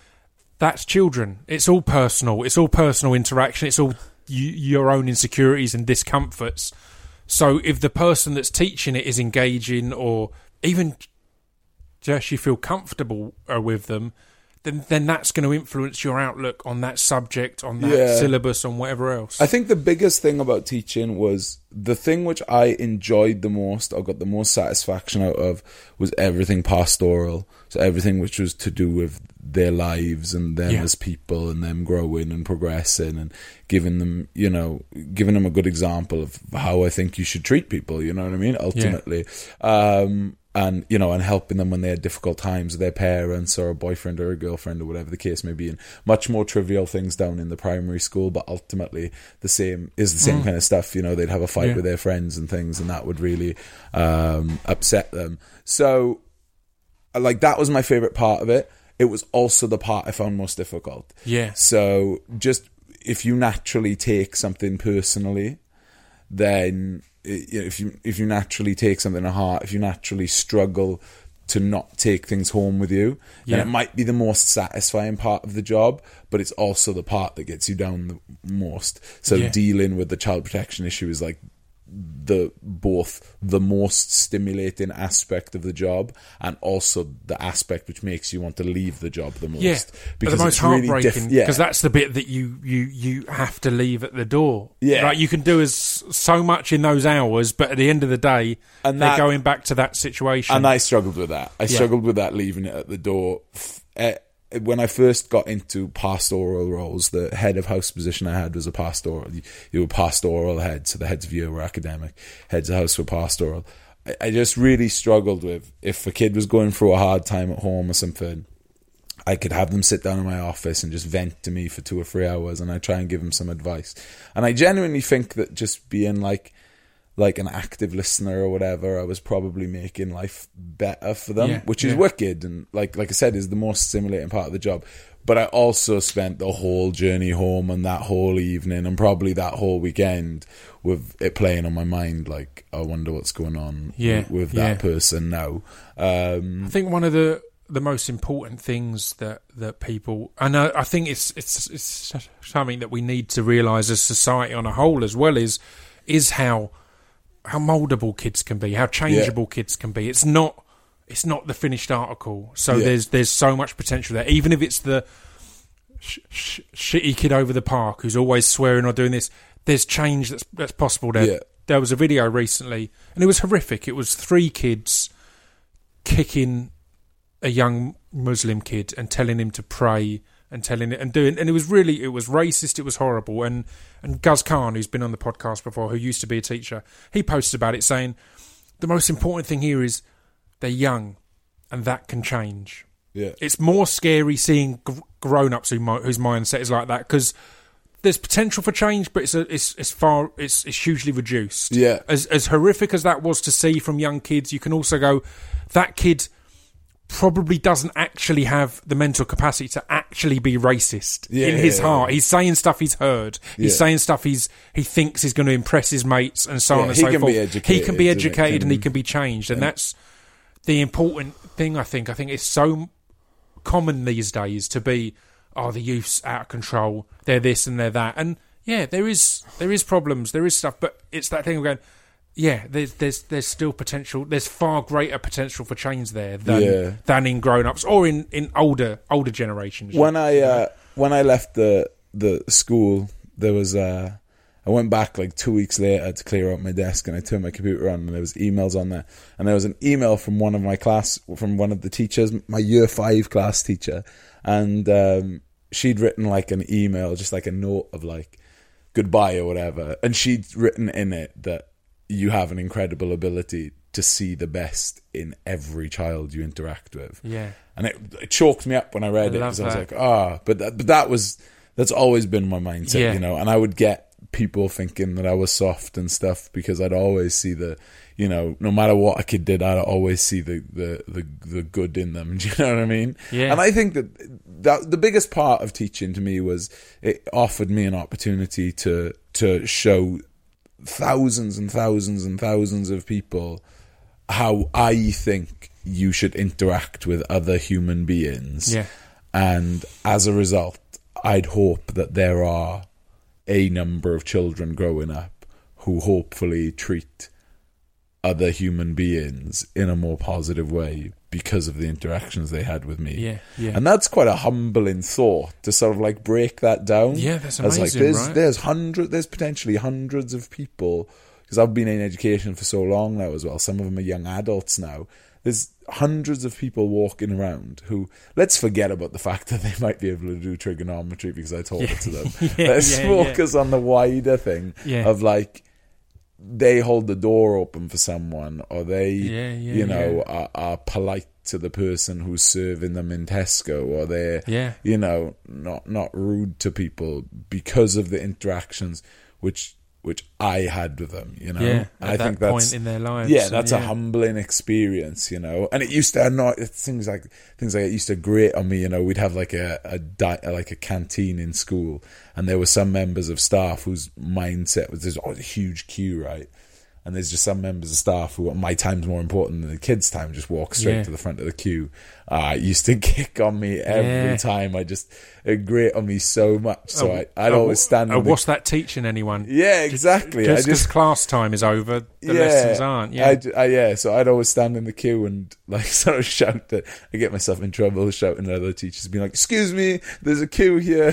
that's children. It's all personal. It's all personal interaction. It's all you, your own insecurities and discomforts. So if the person that's teaching it is engaging, or even just you feel comfortable uh, with them, then then that's going to influence your outlook on that subject, on that Yeah. syllabus, on whatever else. I think the biggest thing about teaching was the thing which I enjoyed the most, or got the most satisfaction out of, was everything pastoral. So everything which was to do with their lives and them Yeah. as people and them growing and progressing and giving them, you know, giving them a good example of how I think you should treat people, you know what I mean? Ultimately. Um, and, you know, and helping them when they had difficult times with their parents or a boyfriend or a girlfriend or whatever the case may be, and much more trivial things down in the primary school, but ultimately the same is the same Mm. kind of stuff. You know, they'd have a fight Yeah. with their friends and things, and that would really um, upset them. So, like, that was my favourite part of it. It was also the part I found most difficult. Yeah. So, just if you naturally take something personally, then if you if you naturally take something to heart, if you naturally struggle to not take things home with you, then Yeah. it might be the most satisfying part of the job, but it's also the part that gets you down the most. So Yeah. dealing with the child protection issue is like the both the most stimulating aspect of the job and also the aspect which makes you want to leave the job the most. Yeah, but the most it's really heartbreaking, diff- yeah. because that's the bit that you, you, you have to leave at the door. Yeah. Like, you can do as so much in those hours, but at the end of the day, And they're that- going back to that situation. And I struggled with that. I Yeah. struggled with that, leaving it at the door. F- eh, when I first got into pastoral roles, the head of house position I had was a pastoral. You, you were pastoral head, so the heads of year were academic, heads of house were pastoral. I, I just really struggled with, if a kid was going through a hard time at home or something, I could have them sit down in my office and just vent to me for two or three hours, and I try and give them some advice. And I genuinely think that just being like like an active listener or whatever, I was probably making life better for them, yeah, which is yeah. wicked, and like like I said, is the most stimulating part of the job. But I also spent the whole journey home and that whole evening and probably that whole weekend with it playing on my mind, like, I wonder what's going on yeah, with, with yeah. that person now. Um, I think one of the the most important things that, that people, and I, I think it's it's it's something that we need to realise as society on a whole as well, is is how how mouldable kids can be, how changeable yeah. kids can be. It's not it's not the finished article. So yeah. there's there's so much potential there. Even if it's the sh- sh- shitty kid over the park who's always swearing or doing this, there's change that's that's possible there. Yeah. There was a video recently, and it was horrific. It was three kids kicking a young Muslim kid and telling him to pray and telling it and doing, and it was really, it was racist, it was horrible. And and Guz Khan, who's been on the podcast before, who used to be a teacher, he posted about it saying the most important thing here is they're young and that can change. Yeah, it's more scary seeing gr- grown-ups who, whose mindset is like that, because there's potential for change, but it's a, it's it's far it's it's hugely reduced. Yeah, as as horrific as that was to see from young kids, you can also go, that kid probably doesn't actually have the mental capacity to actually be racist yeah, in his yeah, heart. Yeah. He's saying stuff he's heard. He's yeah. saying stuff he's he thinks is going to impress his mates and so yeah, on and he so can forth. Be educated, he can be educated can, and he can be changed, and yeah. that's the important thing. I think. I think it's so common these days to be, oh, the youth's out of control. They're this and they're that, and yeah, there is there is problems, there is stuff, but it's that thing of going, yeah, there's there's there's still potential. There's far greater potential for change there than yeah. than in grown-ups or in, in older older generations. When I uh, when I left the the school, there was uh, I went back like two weeks later to clear out my desk, and I turned my computer on, and there was emails on there, and there was an email from one of my class, from one of the teachers, my year five class teacher, and um, she'd written like an email, just like a note of like goodbye or whatever, and she'd written in it that you have an incredible ability to see the best in every child you interact with. Yeah. And it, it choked me up when I read I it, because I was like, ah, oh, but that, but that was, that's always been my mindset, yeah. you know, and I would get people thinking that I was soft and stuff, because I'd always see the, you know, no matter what a kid did, I'd always see the, the, the, the good in them. Do you know what I mean? Yeah. And I think that, that the biggest part of teaching to me was it offered me an opportunity to, to show thousands and thousands and thousands of people how I think you should interact with other human beings. Yeah. And as a result, I'd hope that there are a number of children growing up who hopefully treat other human beings in a more positive way because of the interactions they had with me. Yeah, yeah. And that's quite a humbling thought, to sort of like break that down. Yeah, that's As amazing, like, there's, right? There's hundred, there's potentially hundreds of people, because I've been in education for so long now as well. Some of them are young adults now. There's hundreds of people walking around who, let's forget about the fact that they might be able to do trigonometry because I taught yeah. it to them. yeah, Let's yeah, focus yeah. on the wider thing yeah. of like, they hold the door open for someone, or they, yeah, yeah, you know, yeah. are, are polite to the person who's serving them in Tesco, or they're, yeah. you know, not not rude to people because of the interactions which which I had with them, you know. Yeah, at I that think that's, point in their lives. yeah, that's yeah. a humbling experience, you know. And it used to annoy, things like things like it used to grate on me, you know. We'd have like a, a di- like a canteen in school, and there were some members of staff whose mindset was, there's always a huge queue, right? And there's just some members of staff who, my time's more important than the kids' time, just walk straight yeah. to the front of the queue. Uh, it used to kick on me every yeah. time. I just, it grate on me so much. So oh, I, I'd oh, always stand. Oh, in what's the, that teaching anyone? Yeah, exactly. Just because just class time is over, the yeah, lessons aren't. Yeah, I, I, yeah. So I'd always stand in the queue and like sort of shout at. I get myself in trouble shouting at other teachers, being like, "Excuse me, there's a queue here,"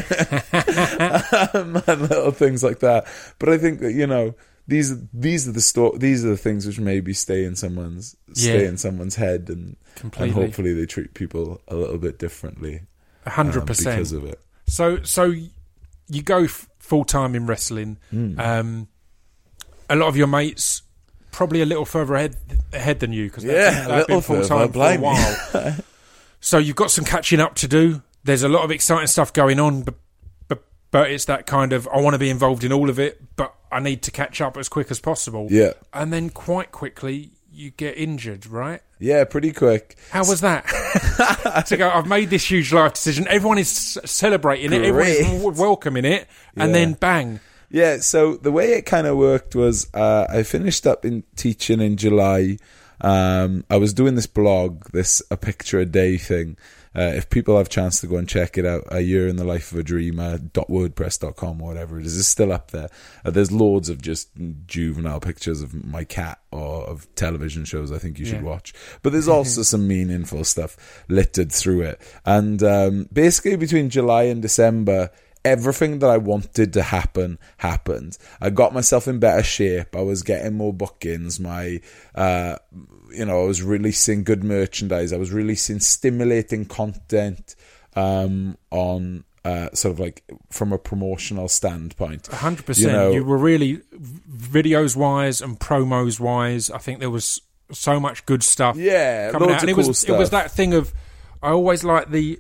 um, and little things like that. But I think that, you know, these these are the sto- these are the things which maybe stay in someone's stay Yeah. in someone's head, and Completely. and hopefully they treat people a little bit differently. A hundred um, percent because of it. So, so you go f- full time in wrestling. Mm. Um, a lot of your mates probably a little further ahead ahead than you because Yeah, a they've little been full time further, for a while. So you've got some catching up to do. There's a lot of exciting stuff going on, but but but it's that kind of I want to be involved in all of it, but I need to catch up as quick as possible. Yeah, and then quite quickly you get injured, right? Yeah, pretty quick. How was that? To go, I've made this huge life decision. Everyone is c- celebrating it. Everyone is w- welcoming it. And Yeah. then bang. Yeah, so the way it kind of worked was uh, I finished up in teaching in July. Um, I was doing this blog, this A Picture a Day thing. Uh, if people have a chance to go and check it out, A Year in the Life of a Dreamer dot wordpress dot com or whatever it is, it's still up there. Uh, there's loads of just juvenile pictures of my cat or of television shows I think you should Yeah. watch. But there's also some meaningful stuff littered through it. And um, basically between July and December, everything that I wanted to happen happened. I got myself in better shape. I was getting more bookings. My, uh, you know, I was releasing good merchandise. I was releasing stimulating content um, on uh, sort of like from a promotional standpoint. A hundred percent. You know, You were really videos wise and promos wise. I think there was so much good stuff. Yeah, coming loads out. And of it cool was stuff. it was that thing of I always like the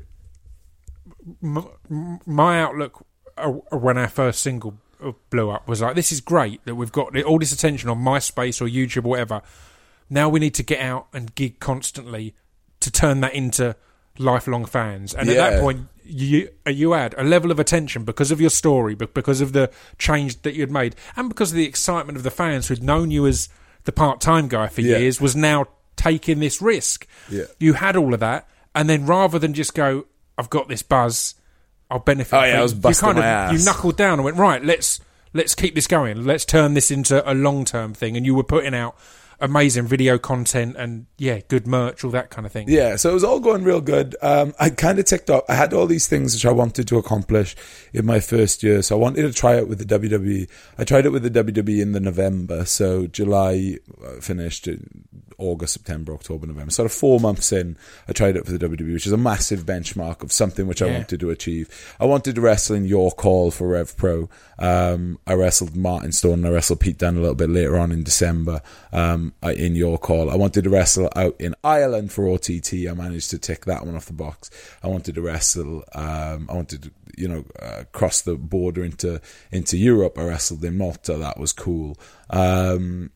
m- m- my outlook uh, when our first single blew up was like, this is great that we've got all this attention on MySpace or YouTube or whatever. Now we need to get out and gig constantly to turn that into lifelong fans. And at Yeah. that point, you you had a level of attention because of your story, but because of the change that you'd made, and because of the excitement of the fans who'd known you as the part-time guy for Yeah. years, was now taking this risk. Yeah. You had all of that, and then rather than just go, I've got this buzz, I'll benefit. Oh, yeah, from I was it," busting you kind my of, ass. You knuckled down and went, right, let's let's keep this going. Let's turn this into a long-term thing. And you were putting out amazing video content and, yeah, good merch, all that kind of thing. Yeah, so it was all going real good. Um, I kind of ticked off. I had all these things which I wanted to accomplish in my first year. So I wanted to try it with the W W E. I tried it with the W W E in the November. So July uh, finished, August, September, October, November. Sort of four months in, I tried it for the W W E, which is a massive benchmark of something which I Yeah. wanted to achieve. I wanted to wrestle in York Hall for Rev Pro. Um, I wrestled Martin Stone and I wrestled Pete Dunne a little bit later on in December um, in York Hall. I wanted to wrestle out in Ireland for O T T. I managed to tick that one off the box. I wanted to wrestle, um, I wanted to, you know, uh, cross the border into, into Europe. I wrestled in Malta. That was cool. Um,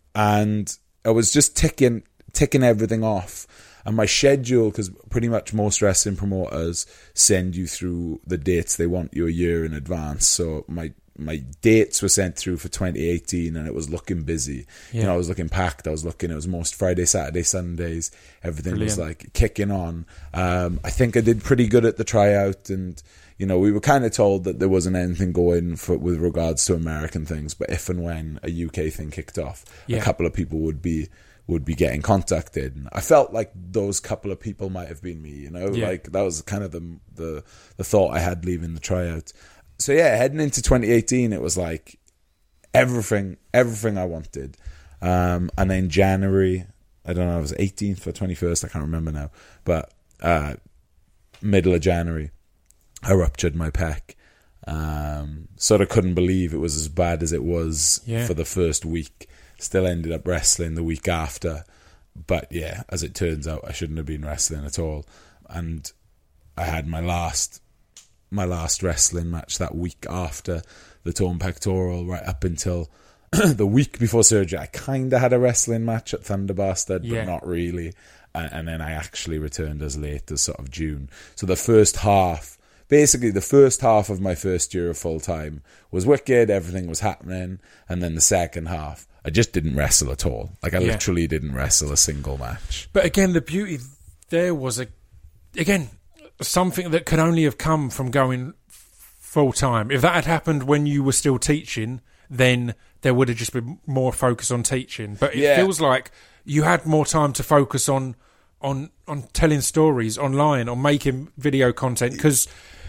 and I was just ticking, ticking everything off. And my schedule, because pretty much most wrestling promoters send you through the dates they want you a year in advance. So my my dates were sent through for twenty eighteen, and it was looking busy. Yeah. You know, I was looking packed. I was looking. It was most Friday, Saturday, Sundays. Everything was Brilliant. like kicking on. Um, I think I did pretty good at the tryout, and you know, we were kind of told that there wasn't anything going for with regards to American things. But if and when a U K thing kicked off, Yeah. a couple of people would be. would be getting contacted. And I felt like those couple of people might have been me, you know, Yeah. like that was kind of the, the the thought I had leaving the tryout. So yeah, heading into twenty eighteen, it was like everything, everything I wanted. Um, and then January, I don't know, it was eighteenth or twenty-first, I can't remember now, but uh, middle of January, I ruptured my pec. Um, sort of couldn't believe it was as bad as it was Yeah. for the first week. Still ended up wrestling the week after. But yeah, as it turns out, I shouldn't have been wrestling at all. And I had my last my last wrestling match that week after the torn pectoral, right up until the week before surgery. I kind of had a wrestling match at Thunder Bastard, Yeah. but not really. And, and then I actually returned as late as sort of June. So the first half, basically the first half of my first year of full-time was wicked, everything was happening. And then the second half, I just didn't wrestle at all. Like I Yeah. literally didn't wrestle a single match. But again, the beauty there was, a again, something that could only have come from going full-time. If that had happened when you were still teaching, then there would have just been more focus on teaching. But it Yeah. feels like you had more time to focus on on on telling stories online, on making video content, because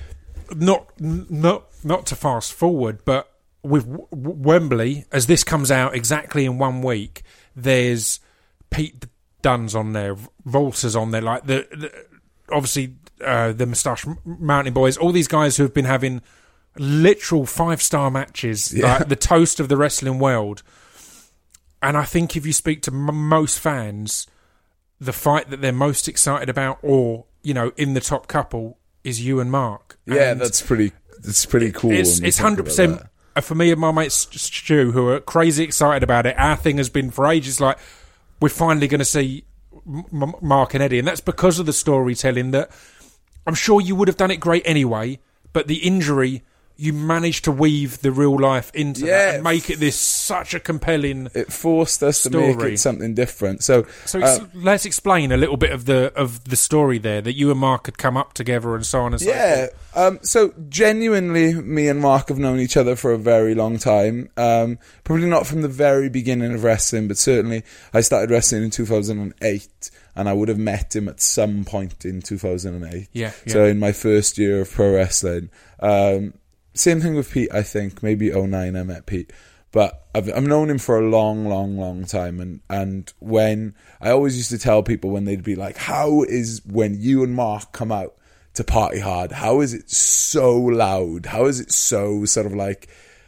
not not not to fast forward, but with w- w- Wembley, as this comes out exactly in one week, there's Pete Dunne's on there, Volta's on there, like the, the obviously uh, the Moustache Mountain Boys, all these guys who have been having literal five-star matches, Yeah. like the toast of the wrestling world. And I think if you speak to m- most fans, the fight that they're most excited about, or, you know, in the top couple, is you and Mark. Yeah, And that's pretty. That's pretty cool. It's when we it's think hundred about percent that. for me and my mate Stu, who are crazy excited about it. Our thing has been for ages, like, we're finally going to see M- M- Mark and Eddie, and that's because of the storytelling. That I'm sure you would have done it great anyway, but the injury, you managed to weave the real life into Yeah. that and make it this such a compelling. It forced us to make Story. it something different. So, So uh, ex- let's explain a little bit of the of the story there, that you and Mark had come up together and so on and so yeah. forth. Um, so genuinely, me and Mark have known each other for a very long time. Um, probably not from the very beginning of wrestling, but certainly I started wrestling in two thousand eight, and I would have met him at some point in two thousand eight. Yeah, yeah. So in my first year of pro wrestling. Um, same thing with Pete, I think. Maybe oh nine I met Pete. But I've, I've known him for a long, long, long time. And, and when I always used to tell people when they'd be like, how is when you and Mark come out to Party Hard, how is it so loud? How is it so sort of like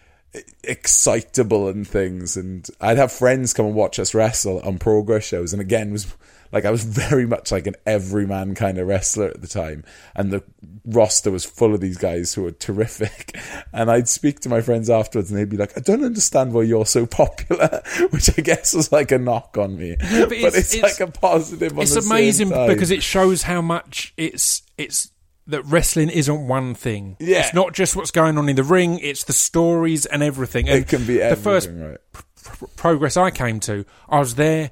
excitable and things? And I'd have friends come and watch us wrestle on Progress shows. And again, was like, I was very much like an everyman kind of wrestler at the time. And the roster was full of these guys who were terrific. And I'd speak to my friends afterwards and they'd be like, I don't understand why you're so popular, which I guess was like a knock on me. but but it's- it's, it's- like a positive on It's the same amazing time. because it shows how much it's it's that wrestling isn't one thing. Yeah. It's not just what's going on in the ring, it's the stories and everything. And It can be the first everything, right? pr- progress I came to, I was there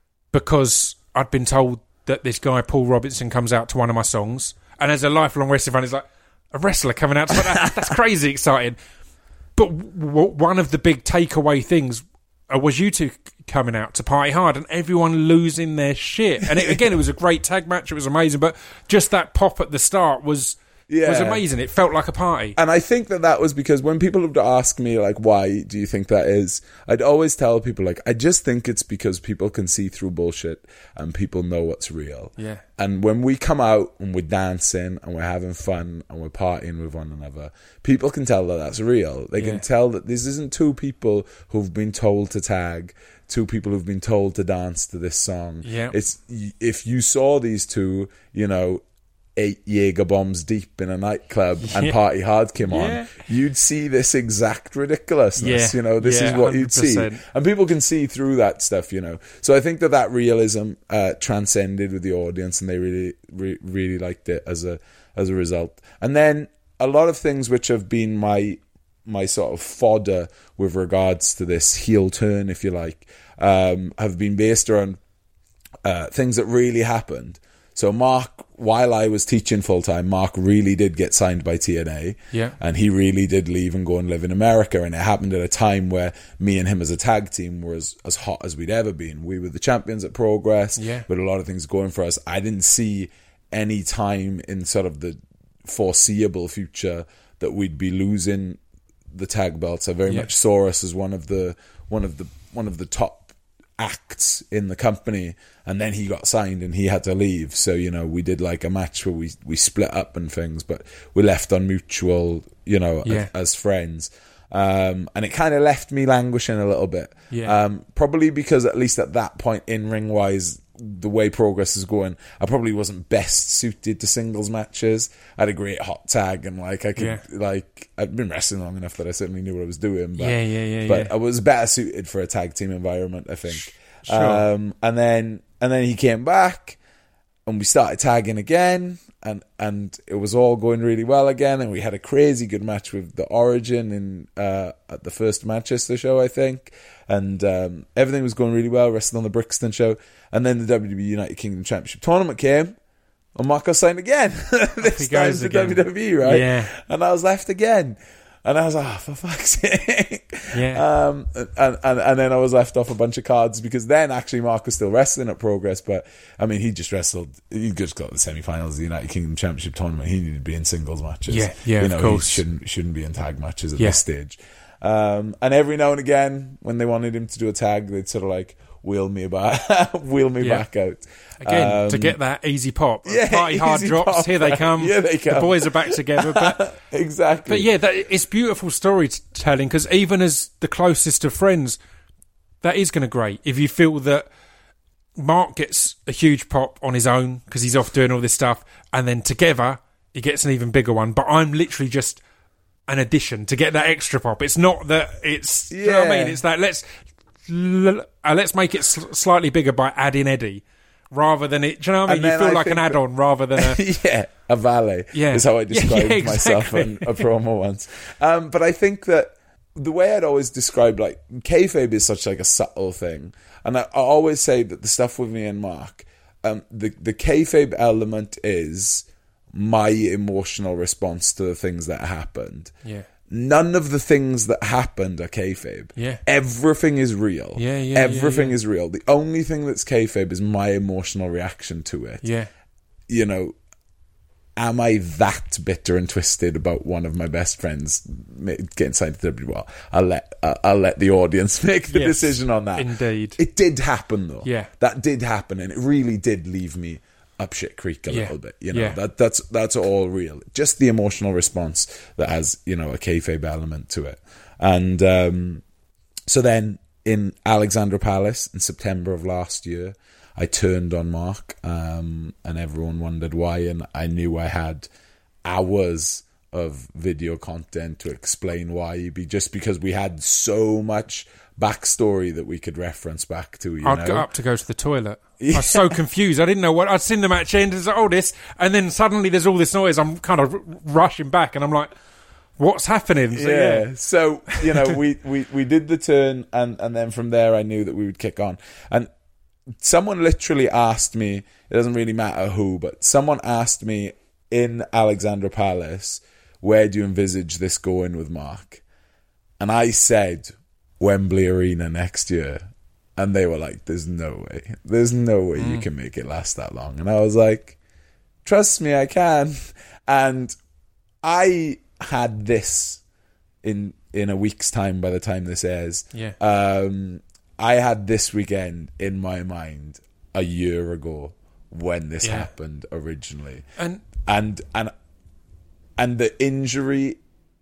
because I'd been told that this guy Paul Robinson comes out to one of my songs, and as a lifelong wrestling fan, he's like, a wrestler coming out to that, that's crazy exciting. But w- one of the big takeaway things uh, was you two c- coming out to Party Hard and everyone losing their shit. And it, again, it was a great tag match, it was amazing, but just that pop at the start was Yeah. was amazing. It felt like a party. And I think that that was because when people would ask me, like, why do you think that is? I'd always tell people, like, I just think it's because people can see through bullshit and people know what's real. Yeah. And when we come out and we're dancing and we're having fun and we're partying with one another, people can tell that that's real. They Yeah. can tell that this isn't two people who've been told to tag, two people who've been told to dance to this song. Yeah. It's, if you saw these two, you know, eight Jaeger bombs deep in a nightclub and Yeah. Party Hard came on, Yeah. you'd see this exact ridiculousness. Yeah. You know, this Yeah, is what you'd see. one hundred percent. And people can see through that stuff, you know. So I think that that realism uh, transcended with the audience, and they really, re- really liked it as a as a result. And then a lot of things which have been my my sort of fodder with regards to this heel turn, if you like, um, have been based around uh, things that really happened. So Mark, while I was teaching full time, Mark really did get signed by T N A. Yeah. And he really did leave and go and live in America. And it happened at a time where me and him as a tag team were as, as hot as we'd ever been. We were the champions at Progress. Yeah. With a lot of things going for us. I didn't see any time in sort of the foreseeable future that we'd be losing the tag belts. I very Yeah. much saw us as one of the one of the one of the top acts in the company, and then he got signed and he had to leave. So, you know, we did like a match where we we split up and things, but we left on mutual, you know, Yeah. as, as friends. Um, and it kind of left me languishing a little bit. Yeah. Um, probably because at least at that point, in ring wise, the way Progress is going, I probably wasn't best suited to singles matches. I had a great hot tag, and like I could, Yeah. like I'd been wrestling long enough that I certainly knew what I was doing. But, Yeah, yeah, yeah, But yeah. I was better suited for a tag team environment, I think. Sure. Um, and then and then he came back, and we started tagging again, and and it was all going really well again. And we had a crazy good match with the Origin in uh, at the first Manchester show, I think. And um, everything was going really well. Wrestled on the Brixton show, and then the W W E United Kingdom Championship tournament came, and Mark got signed again. this he time goes to again. W W E, right? Yeah. And I was left again. And I was like, oh, for fuck's sake. Yeah. Um, and, and, and then I was left off a bunch of cards because then actually Mark was still wrestling at Progress. But, I mean, he just wrestled, he just got the semi-finals of the United Kingdom Championship tournament. He needed to be in singles matches. Yeah, yeah, you of know, course. He shouldn't, shouldn't be in tag matches at Yeah. this stage. Um, and every now and again, when they wanted him to do a tag, they'd sort of like wheel me back, wheel me Yeah. back out. Again, Um, to get that easy pop. yeah, Party hard easy drops, pop. here they come. Here they come. The boys are back together. But, exactly. but yeah, that, it's beautiful storytelling, because even as the closest of friends, that is going to grate. If you feel that Mark gets a huge pop on his own because he's off doing all this stuff, and then together he gets an even bigger one. But I'm literally just an addition to get that extra pop. It's not that it's, yeah. you know what I mean? It's that let's l- uh, let's make it sl- slightly bigger by adding Eddie, rather than it. Do you know what I mean? And You feel I like an think add-on rather than a yeah, a valet. Yeah. is how I Yeah, described yeah, myself exactly. in a promo once. Um, but I think that the way I'd always describe, like, kayfabe is such like a subtle thing, and I, I always say that the stuff with me and Mark, um, the the kayfabe element is my emotional response to the things that happened. yeah. None of the things that happened are kayfabe. Yeah. Everything is real. Yeah, yeah, Everything yeah, yeah. is real. The only thing that's kayfabe is my emotional reaction to it. Yeah. You know, am I that bitter and twisted about one of my best friends getting signed to W W E? I'll let uh, I'll let the audience make the Yes, decision on that. indeed. It did happen though. Yeah. That did happen, and it really did leave me up shit creek a Yeah. little bit. You know, Yeah. that that's that's all real. Just the emotional response that has, you know, a kayfabe element to it. And um, so then in Alexandra Palace in September of last year, I turned on Mark, um, and everyone wondered why, and I knew I had hours of video content to explain why, be just because we had so much backstory that we could reference back to. You I'd know, got up to go to the toilet. I was so confused. I didn't know what I'd seen the match end. It's like, oh, this, and then suddenly there's all this noise. I'm kind of r- rushing back, and I'm like, what's happening? So, yeah. yeah. So, you know, we, we, we did the turn, and, and then from there I knew that we would kick on. And someone literally asked me, it doesn't really matter who, but someone asked me in Alexandra Palace, where do you envisage this going with Mark? And I said, Wembley Arena next year. And they were like, there's no way. There's no way mm. you can make it last that long. And I was like, trust me, I can. And I had this in in a week's time by the time this airs. Yeah. Um, I had this weekend in my mind a year ago when this Yeah. happened originally. And And and and the injury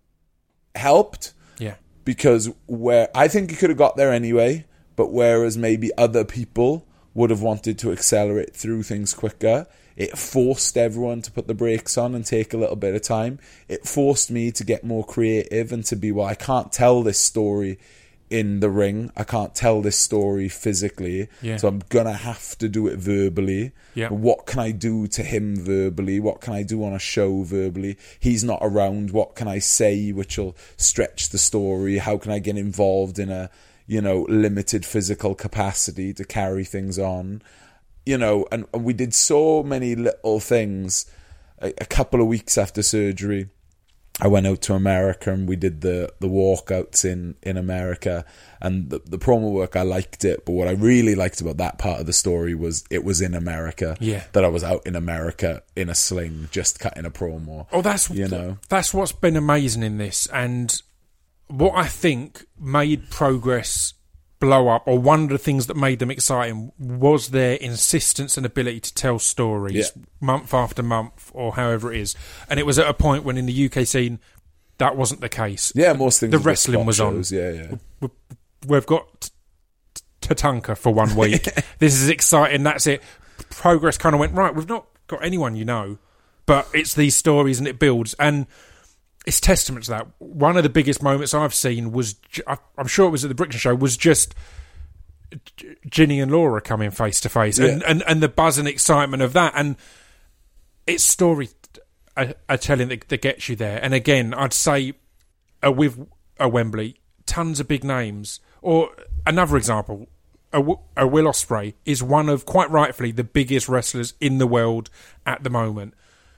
helped yeah, because where I think he could have got there anyway, but whereas maybe other people would have wanted to accelerate through things quicker, it forced everyone to put the brakes on and take a little bit of time. It forced me to get more creative and to be, well, I can't tell this story in the ring. I can't tell this story physically. Yeah. So I'm going to have to do it verbally. Yeah. What can I do to him verbally? What can I do on a show verbally? He's not around. What can I say which will stretch the story? How can I get involved in a, you know, limited physical capacity to carry things on? You know, and, and we did so many little things. A, a couple of weeks after surgery, I went out to America and we did the, the walkouts in, in America. And the, the promo work, I liked it. But what I really liked about that part of the story was it was in America. Yeah. That I was out in America in a sling, just cutting a promo. oh, that's You know. that's what's been amazing in this, and what I think made Progress blow up, or one of the things that made them exciting, was their insistence and ability to tell stories Yeah. month after month, or however it is. And it was at a point when in the U K scene that wasn't the case. Yeah, most things. The were wrestling spot was on. shows. Yeah, yeah. We- We've got Tatanka for one week. This is exciting. That's it. Progress kind of went, right, we've not got anyone you know, but it's these stories and it builds. And it's testament to that. One of the biggest moments I've seen was, ju- I- I'm sure it was at the Brixton show, was just G- Ginny and Laura coming face to face, and Yeah. and and the buzz and excitement of that. And it's story a, a telling that, that gets you there. And again, I'd say uh, with a Wembley, tons of big names. Or another example, a, W- a Will Ospreay is one of, quite rightfully, the biggest wrestlers in the world at the moment.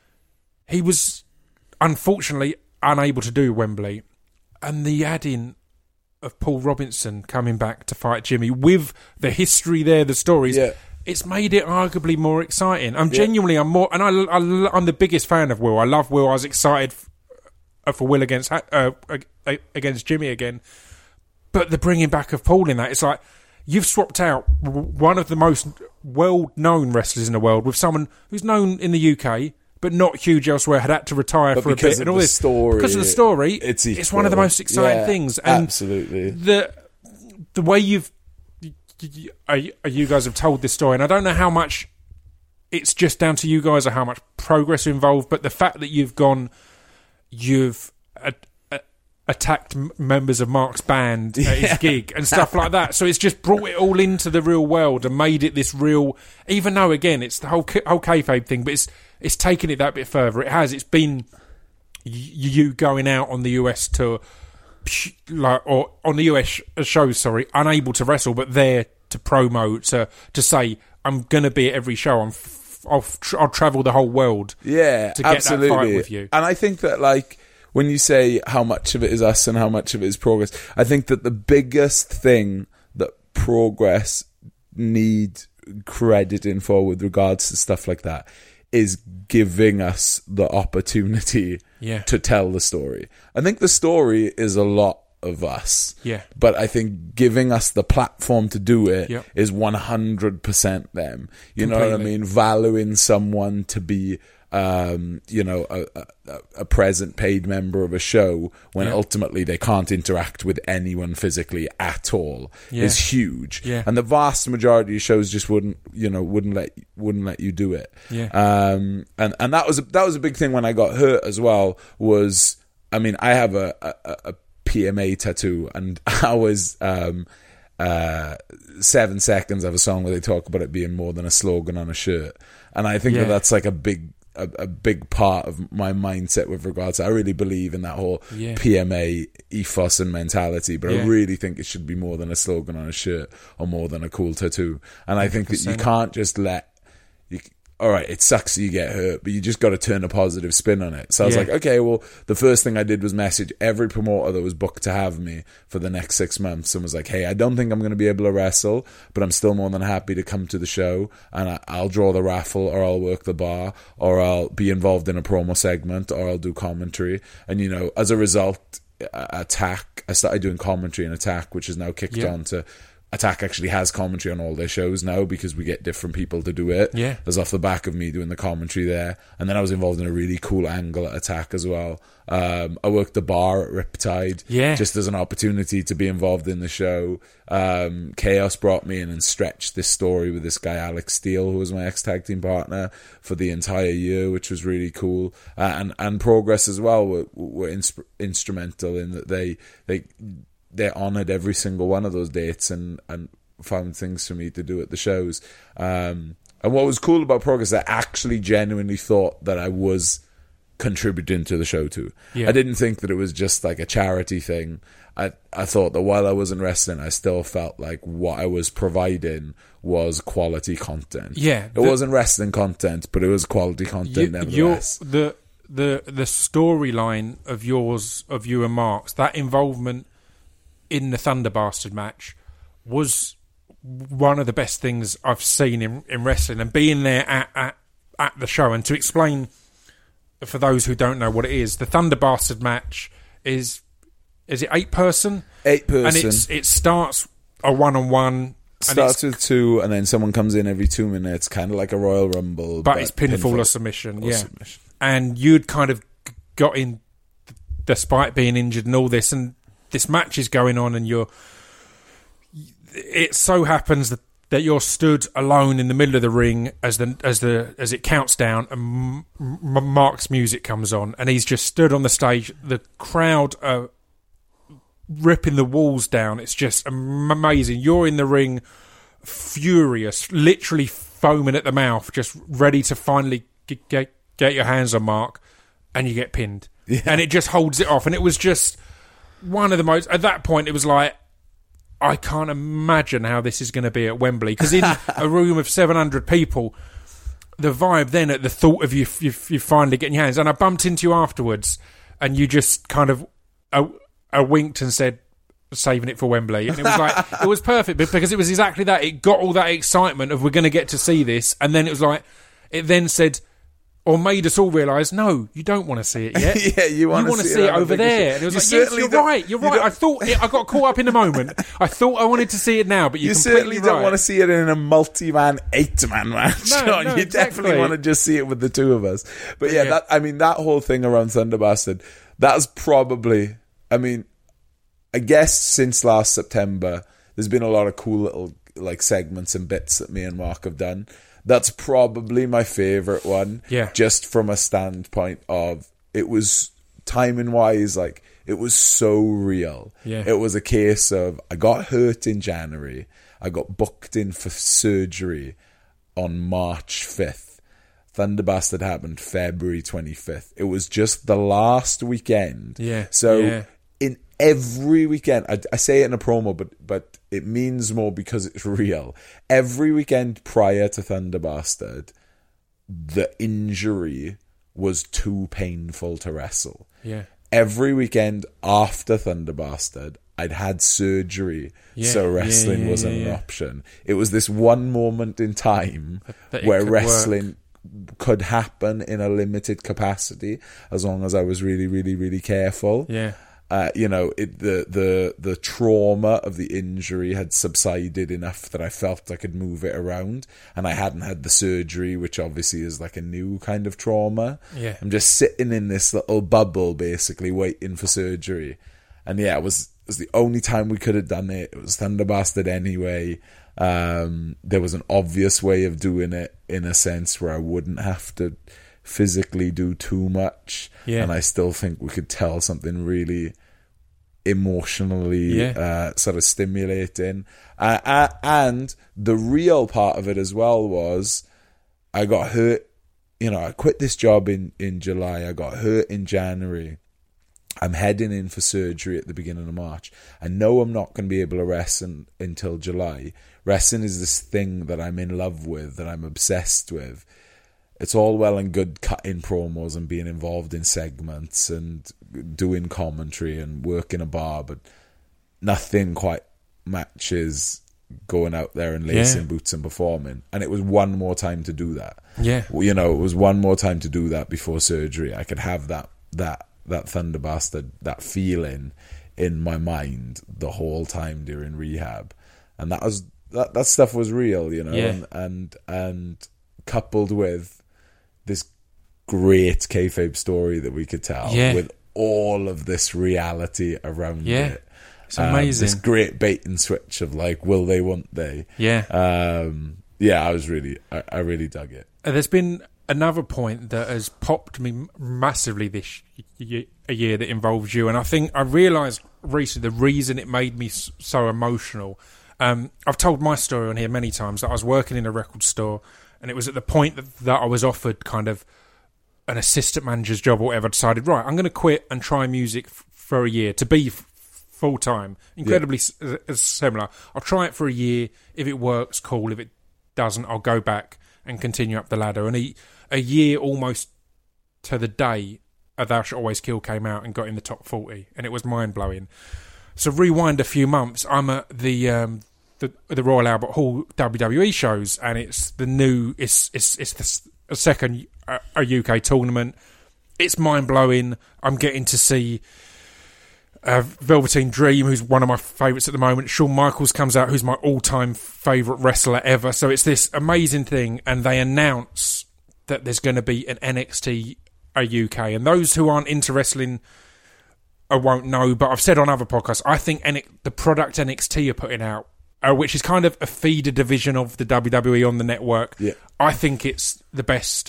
He was unfortunately unable to do Wembley, and the add-in of Paul Robinson coming back to fight Jimmy with the history there, the stories, Yeah. it's made it arguably more exciting. I'm genuinely, I'm more, and I, I, I'm the biggest fan of Will. I love Will. I was excited f- for Will against uh, against Jimmy again, but the bringing back of Paul in that, it's like, you've swapped out w- one of the most well-known wrestlers in the world with someone who's known in the U K but not huge elsewhere, had had to retire But for a because bit, of and all the this story, because of the story. it's It's one of the equal. most exciting Yeah, things, and absolutely. the the way you've you, you guys have told this story, and I don't know how much it's just down to you guys or how much progress involved, but the fact that you've gone, you've a, a, attacked m- members of Mark's band at his Yeah. gig and stuff like that. So it's just brought it all into the real world and made it this real. Even though again, it's the whole whole kayfabe thing, but it's it's taken it that bit further. It has. It's been y- you going out on the U S tour, like or on the U S shows. Sorry, unable to wrestle, but there to promo to to say I'm going to be at every show. I'm f- I'll, tr- I'll travel the whole world. Yeah, to get absolutely. that fight with you. And I think that, like, when you say how much of it is us and how much of it is progress, I think that the biggest thing that progress need crediting for with regards to stuff like that is giving us the opportunity Yeah. to tell the story. I think the story is a lot of us. Yeah. But I think giving us the platform to do it Yep. is one hundred percent them. You know what I Completely. mean? Valuing someone to be, um, you know, a, a, a present paid member of a show when Yeah. ultimately they can't interact with anyone physically at all Yeah. is huge. Yeah. And the vast majority of shows just wouldn't, you know, wouldn't let wouldn't let you do it. Yeah. Um, and and that was a, that was a big thing when I got hurt as well. Was I mean I have a a, a P M A tattoo, and I was um, uh, seven seconds of a song where they talk about it being more than a slogan on a shirt, and I think Yeah. that that's like a big. A, a big part of my mindset with regards to I really believe in that whole Yeah. P M A ethos and mentality, but Yeah. I really think it should be more than a slogan on a shirt or more than a cool tattoo. And I think that you one hundred percent. can't just let you, all right, it sucks that you get hurt, but you just got to turn a positive spin on it. So I was Yeah. like, okay, well, the first thing I did was message every promoter that was booked to have me for the next six months and was like, hey, I don't think I'm going to be able to wrestle, but I'm still more than happy to come to the show, and I, I'll draw the raffle, or I'll work the bar, or I'll be involved in a promo segment, or I'll do commentary. And, you know, as a result, Attack, I started doing commentary in Attack, which is now kicked Yeah. on to Attack actually has commentary on all their shows now because we get different people to do it. Yeah. There's off the back of me doing the commentary there. And then I was involved in a really cool angle at Attack as well. Um, I worked the bar at Riptide. Yeah. Just as an opportunity to be involved in the show. Um, Chaos brought me in and stretched this story with this guy, Alex Steele, who was my ex-tag team partner for the entire year, which was really cool. Uh, and, and Progress as well were, were insp- instrumental in that they, they, they honoured every single one of those dates and, and found things for me to do at the shows. Um, and what was cool about Progress, I actually genuinely thought that I was contributing to the show too. Yeah. I didn't think that it was just like a charity thing. I, I thought that while I wasn't wrestling, I still felt like what I was providing was quality content. Yeah, It the- wasn't wrestling content, but it was quality content You, your, nevertheless. the the the storyline of yours, of you and Mark's, that involvement in the Thunder Bastard match was one of the best things I've seen in, in wrestling, and being there at, at at the show. And to explain for those who don't know what it is, the Thunder Bastard match is is it eight person? Eight person. And it's it starts a one on one. Starts with two, and then someone comes in every two minutes, kind of like a Royal Rumble. But, but it's pinfall, or submission, or yeah. submission. And you'd kind of got in, despite being injured and all this, and this match is going on, and you're. It so happens that, that you're stood alone in the middle of the ring as the as the as it counts down, and M- M- Mark's music comes on, and he's just stood on the stage. The crowd are ripping the walls down. It's just amazing. You're in the ring, furious, literally foaming at the mouth, just ready to finally get get, get your hands on Mark, and you get pinned. Yeah. And it just holds it off. And it was just one of the most... At that point, it was like, I can't imagine how this is going to be at Wembley. Because in a room of seven hundred people, the vibe then at the thought of you, you, you finally getting your hands... And I bumped into you afterwards, and you just kind of... Uh, I winked and said, saving it for Wembley. And it was like, it was perfect because it was exactly that. It got all that excitement of we're going to get to see this. And then it was like, it then said, or made us all realise, no, you don't want to see it yet. yeah, you want to see, see it, it over there. And it was like, yes, you're right, you're right. You I thought it, I got caught up in the moment. I thought I wanted to see it now, but you're you completely certainly don't right. want to see it in a multi-man, eight-man match. No, no, no, you exactly. definitely want to just see it with the two of us. But yeah, yeah. That, I mean, that whole thing around Thunder Bastard, that's probably, I mean, I guess since last September, there's been a lot of cool little like segments and bits that me and Mark have done. That's probably my favourite one. Yeah. Just from a standpoint of, it was timing wise, like, it was so real. Yeah. It was a case of, I got hurt in January. I got booked in for surgery on March fifth. Thunder Bastard happened February twenty-fifth. It was just the last weekend. Yeah. So yeah. in every weekend, I, I say it in a promo, but but it means more because it's real. Every weekend prior to Thunder Bastard, the injury was too painful to wrestle. Yeah. Every weekend after Thunder Bastard, I'd had surgery, yeah. so wrestling yeah, yeah, wasn't yeah, an yeah. option. It was this one moment in time that where could wrestling work. could happen in a limited capacity, as long as I was really, really, really careful. Yeah. Uh, you know, it, the the the trauma of the injury had subsided enough that I felt I could move it around, and I hadn't had the surgery, which obviously is like a new kind of trauma. Yeah. I'm just sitting in this little bubble, basically waiting for surgery, and yeah, it was it was the only time we could have done it. It was Thunder Bastard anyway. Um, there was an obvious way of doing it in a sense where I wouldn't have to physically do too much, yeah. and I still think we could tell something really emotionally yeah. uh, sort of stimulating. Uh, uh, and the real part of it as well was I got hurt. You know, I quit this job in, in July. I got hurt in January. I'm heading in for surgery at the beginning of March. I know I'm not going to be able to wrestle until July. Wrestling is this thing that I'm in love with, that I'm obsessed with. It's all well and good cutting promos and being involved in segments and doing commentary and working a bar, but nothing quite matches going out there and lacing yeah. boots and performing. And it was one more time to do that. Yeah. You know, it was one more time to do that before surgery. I could have that that that Thunder Bastard, that feeling in my mind the whole time during rehab. And that was that, that stuff was real, you know, yeah. and, and and coupled with this great kayfabe story that we could tell yeah. with all of this reality around yeah. it. It's amazing. Um, this great bait and switch of like, will they, won't they? Yeah. Um, yeah, I was really, I, I really dug it. Uh, there's been another point that has popped me massively this y- a year that involves you, and I think I realised recently the reason it made me so emotional. Um, I've told my story on here many times that I was working in a record store, and it was at the point that, that I was offered kind of an assistant manager's job or whatever. I decided, right, I'm going to quit and try music f- for a year to be f- full time. Incredibly yeah. s- similar. I'll try it for a year. If it works, cool. If it doesn't, I'll go back and continue up the ladder. And a, a year almost to the day, a Thou Shalt Always Kill came out and got in the top forty, and it was mind blowing. So rewind a few months. I'm at the um, the, the Royal Albert Hall W W E shows, and it's the new. It's it's it's the a second uh, a U K tournament. It's mind blowing. I'm getting to see uh, Velveteen Dream, who's one of my favourites at the moment. Shawn Michaels comes out, who's my all time favourite wrestler ever. So it's this amazing thing, and they announce that there's going to be an N X T a U K, and those who aren't into wrestling I won't know, but I've said on other podcasts, I think N- the product N X T are putting out, uh, which is kind of a feeder division of the W W E on the network, yeah. I think it's the best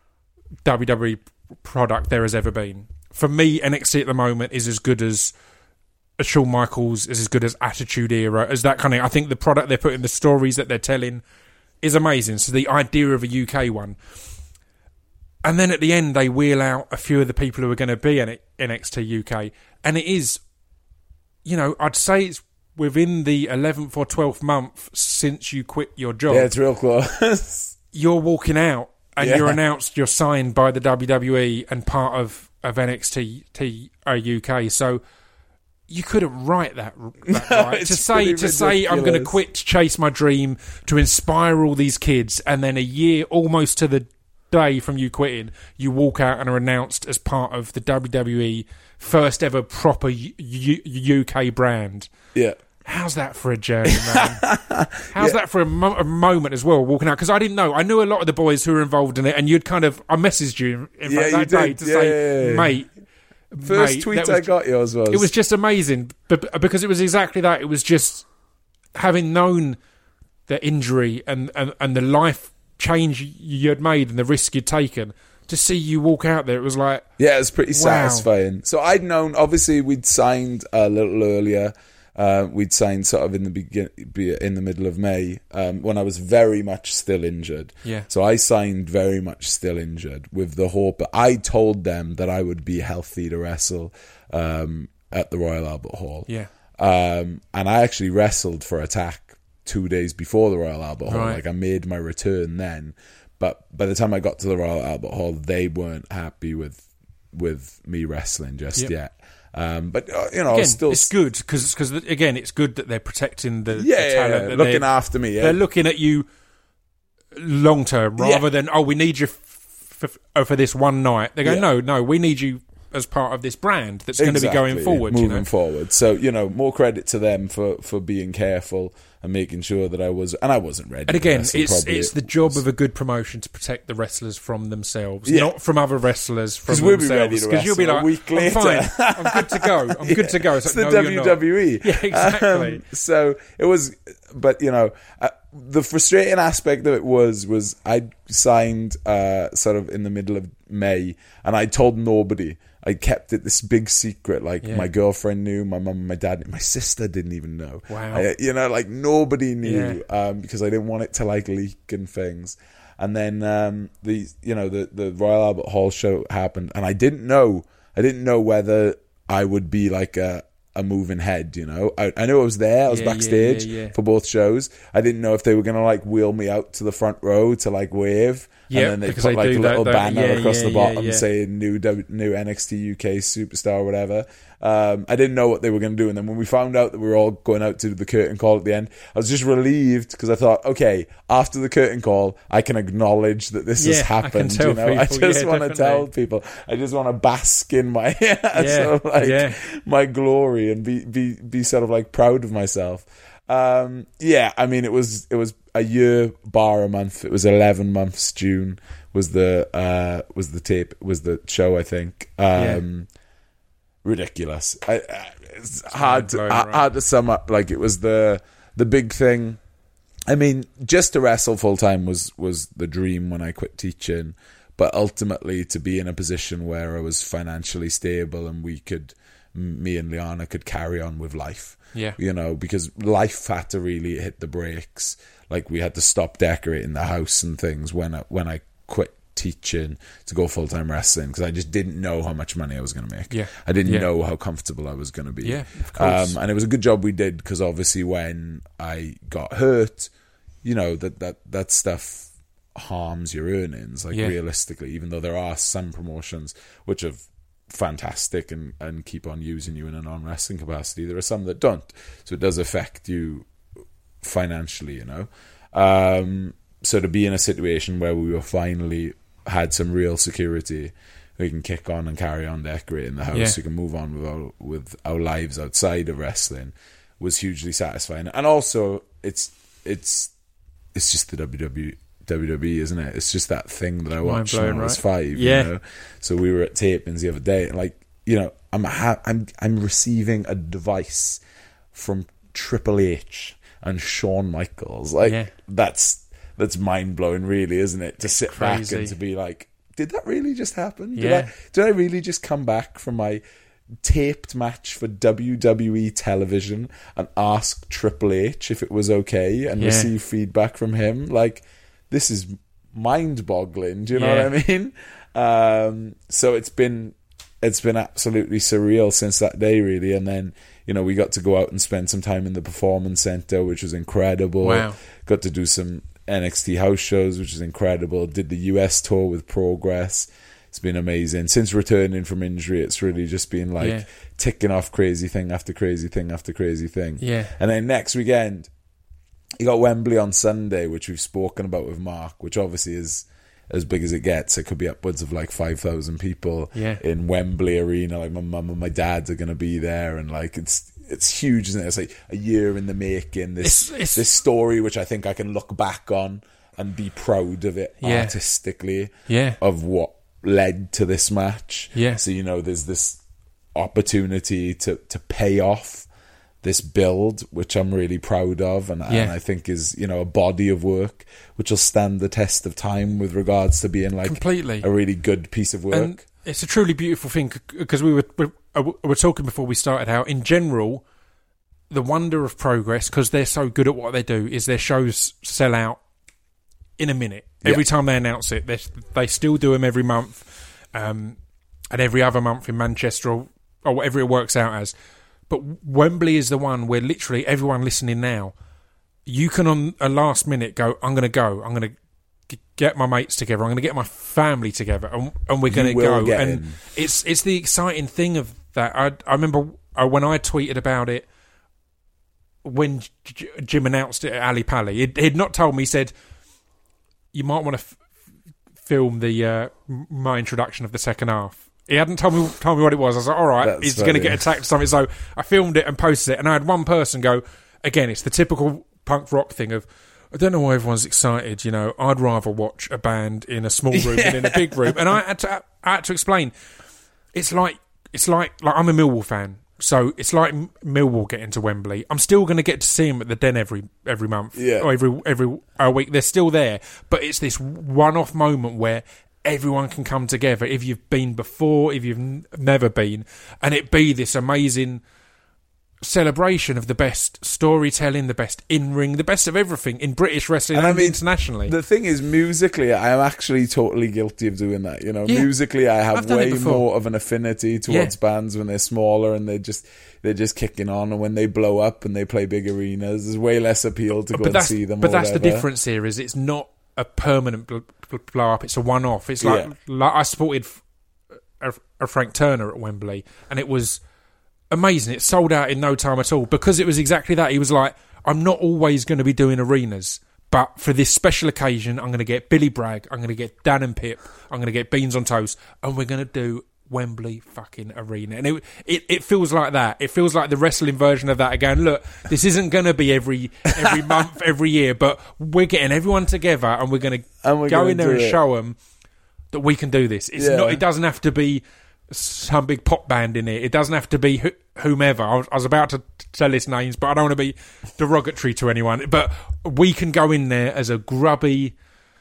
W W E product there has ever been. For me, N X T at the moment is as good as, as Shawn Michaels, is as good as Attitude Era, as that kind of... I think the product they're putting, the stories that they're telling is amazing. So the idea of a U K one... And then at the end, they wheel out a few of the people who are going to be in N X T U K. And it is, you know, I'd say it's within the eleventh or twelfth month since you quit your job. Yeah, it's real close. You're walking out and yeah. you're announced you're signed by the W W E and part of, of N X T U K. So you couldn't write that, that right. to say, to say I'm going to quit to chase my dream, to inspire all these kids, and then a year almost to the day from you quitting, you walk out and are announced as part of the W W E first ever proper U- U- U K brand. Yeah. How's that for a journey, man? How's yeah. that for a, mo- a moment as well, walking out? Because I didn't know. I knew a lot of the boys who were involved in it, and you'd kind of... I messaged you in yeah, fact, that day did. to yeah, say, yeah, yeah. mate... First mate, tweet was, I got yours was... It was just amazing, but because it was exactly that. It was just having known the injury and, and, and the life change you had made and the risk you'd taken... To see you walk out there, it was like... Yeah, it was pretty wow. satisfying. So I'd known, obviously we'd signed a little earlier. Uh, we'd signed sort of in the begin, in the middle of May, um, when I was very much still injured. Yeah. So I signed very much still injured with the hope... I told them that I would be healthy to wrestle um, at the Royal Albert Hall. Yeah. Um, and I actually wrestled for Attack two days before the Royal Albert Hall. Right. Like I made my return then. But by the time I got to the Royal Albert Hall, they weren't happy with with me wrestling just yep. yet. Um, but uh, you know, again, still it's good because because again, it's good that they're protecting the, yeah, the talent, yeah, that looking after me. Yeah. They're looking at you long term rather yeah. than oh, we need you f- f- oh, for this one night. They go yeah. no, no, we need you as part of this brand that's exactly. going to be going forward, moving you know? forward. So you know, more credit to them for for being careful and making sure that I was, and I wasn't ready. And again, wrestle, it's probably. it's the job of a good promotion to protect the wrestlers from themselves, Yeah. not from other wrestlers from we'll be ready themselves. to Because you'll be wrestle like, a week I'm later. fine, I'm good to go, I'm Yeah. good to go. It's, It's like, the no, you're W W E. not. Yeah, exactly. Um, so it was, but you know, uh, the frustrating aspect of it was was I signed uh, sort of in the middle of May, and I told nobody. I kept it this big secret. Like Yeah. my girlfriend knew, my mum and my dad, my sister didn't even know. Wow. I, you know, like nobody knew um, because I didn't want it to like leak and things. And then um, the you know the the Royal Albert Hall show happened, and I didn't know. I didn't know whether I would be like a. a moving head, you know. I, I knew I was there. I was Yeah, yeah, backstage yeah, yeah. for both shows. I didn't know if they were going to like wheel me out to the front row to like wave, Yeah, and then they because put they like do a that, little don't banner they? Yeah, across yeah, the bottom yeah, yeah. saying new w, new N X T U K superstar or whatever. Um, I didn't know what they were going to do, and then when we found out that we were all going out to the curtain call at the end, I was just relieved because I thought, okay, after the curtain call, I can acknowledge that this Yeah, has I can happened. tell You know, I people, just yeah, want to definitely. tell people. I just want to bask in my Yeah, sort of like yeah. my glory and be be be sort of like proud of myself. Um, yeah, I mean, it was it was a year bar a month. It was eleven months. June was the uh, was the tape was the show. I think. Um, Ridiculous. I, I, it's hard to mind-blowing, hard, right? hard to sum up. Like it was the the big thing. I mean, just to wrestle full time was was the dream when I quit teaching. But ultimately, to be in a position where I was financially stable and we could, me and Liana could carry on with life. Yeah. You know, because life had to really hit the brakes. Like we had to stop decorating the house and things when I, when I quit teaching to go full time wrestling because I just didn't know how much money I was going to make. Yeah. I didn't Yeah. know how comfortable I was going to be. Yeah, of course. Um, and it was a good job we did because obviously when I got hurt, you know, that that that stuff harms your earnings, like Yeah. realistically, even though there are some promotions which are fantastic and, and keep on using you in a non-wrestling capacity, there are some that don't. So it does affect you financially, you know. Um, so to be in a situation where we were finally had some real security, we can kick on and carry on decorating the house, Yeah. we can move on with our, with our lives outside of wrestling, was hugely satisfying. And also, it's it's it's just the W W E, W W E, isn't it? It's just that thing that I watched when I Mind-blowing, was right? five. Yeah. You know? So we were at tapings the other day, and like, you know, I'm ha- I'm I'm receiving a device from Triple H and Shawn Michaels. Like Yeah. that's that's mind blowing, really, isn't it? To sit back crazy. and to be like, did that really just happen? Did Yeah. I did I really just come back from my taped match for W W E television and ask Triple H if it was okay and Yeah. receive feedback from him? Like, this is mind-boggling. Do you know Yeah. what I mean? Um, so it's been it's been absolutely surreal since that day, really. And then, you know, we got to go out and spend some time in the Performance Center, which was incredible. Wow. Got to do some N X T house shows, which is incredible. Did the U S tour with Progress. It's been amazing. Since returning from injury, it's really just been like Yeah. ticking off crazy thing after crazy thing after crazy thing. Yeah. And then next weekend, you got Wembley on Sunday, which we've spoken about with Mark, which obviously is as big as it gets. It could be upwards of like five thousand people Yeah. in Wembley Arena. Like my mum and my dad are going to be there, and like it's it's huge, isn't it? It's like a year in the making. This It's- it's- this story, which I think I can look back on and be proud of it Yeah. artistically, Yeah. of what led to this match. Yeah. So you know, there's this opportunity to to pay off this build, which I'm really proud of, and, Yeah. and I think is, you know, a body of work which will stand the test of time with regards to being like Completely. a really good piece of work. And it's a truly beautiful thing, because we were we were talking before we started how, in general, the wonder of Progress, because they're so good at what they do, is their shows sell out in a minute. Yeah. Every time they announce it, they they still do them every month, um, and every other month in Manchester, or, or whatever it works out as. But Wembley is the one where literally everyone listening now, you can on a last minute go, I'm going to go, I'm going to get my mates together, I'm going to get my family together, and, and we're going to will go. get And in. it's it's the exciting thing of that. I I remember uh, when I tweeted about it when J- Jim announced it at Ali Pali. He'd, he'd not told me. He said, you might want to f- film the uh, m- my introduction of the second half. He hadn't told me told me what it was. I was like, all right, That's he's going to funny. get attacked or something. So I filmed it and posted it, and I had one person go, again, it's the typical punk rock thing of, I don't know why everyone's excited, you know, I'd rather watch a band in a small room than in a big room. And I had to I had to explain, it's like it's like like I'm a Millwall fan. So it's like M- Millwall getting to Wembley. I'm still going to get to see them at the Den every every month, Yeah. or every every uh, week. They're still there, but it's this one-off moment where everyone can come together. If you've been before, if you've n- never been, and it be this amazing celebration of the best storytelling, the best in-ring, the best of everything in British wrestling and, And I mean, internationally. The thing is, musically, I am actually totally guilty of doing that. You know, Yeah. musically, I have I've done it way before. more of an affinity towards Yeah. bands when they're smaller and they're just they're just kicking on, and when they blow up and they play big arenas, there's way less appeal to go but and that's see them. but or that's the whatever. difference here. Is it's not a permanent bl- bl- blow up. It's a one-off. It's like, Yeah. like I supported f- a, a Frank Turner at Wembley, and it was amazing. It sold out in no time at all, because it was exactly that. He was like, I'm not always going to be doing arenas, but for this special occasion, I'm going to get Billy Bragg, I'm going to get Dan and Pip, I'm going to get Beans on Toast, and we're going to do Wembley fucking Arena. And it, it it feels like that. It feels like the wrestling version of that again. Look, this isn't going to be every every month, every year, but we're getting everyone together, and we're going to And we're go gonna in there do and it. show them that we can do this. It's Yeah. not. It doesn't have to be some big pop band in it. It doesn't have to be wh- whomever. I was, I was about to t- tell his names, but I don't want to be derogatory to anyone. But we can go in there as a grubby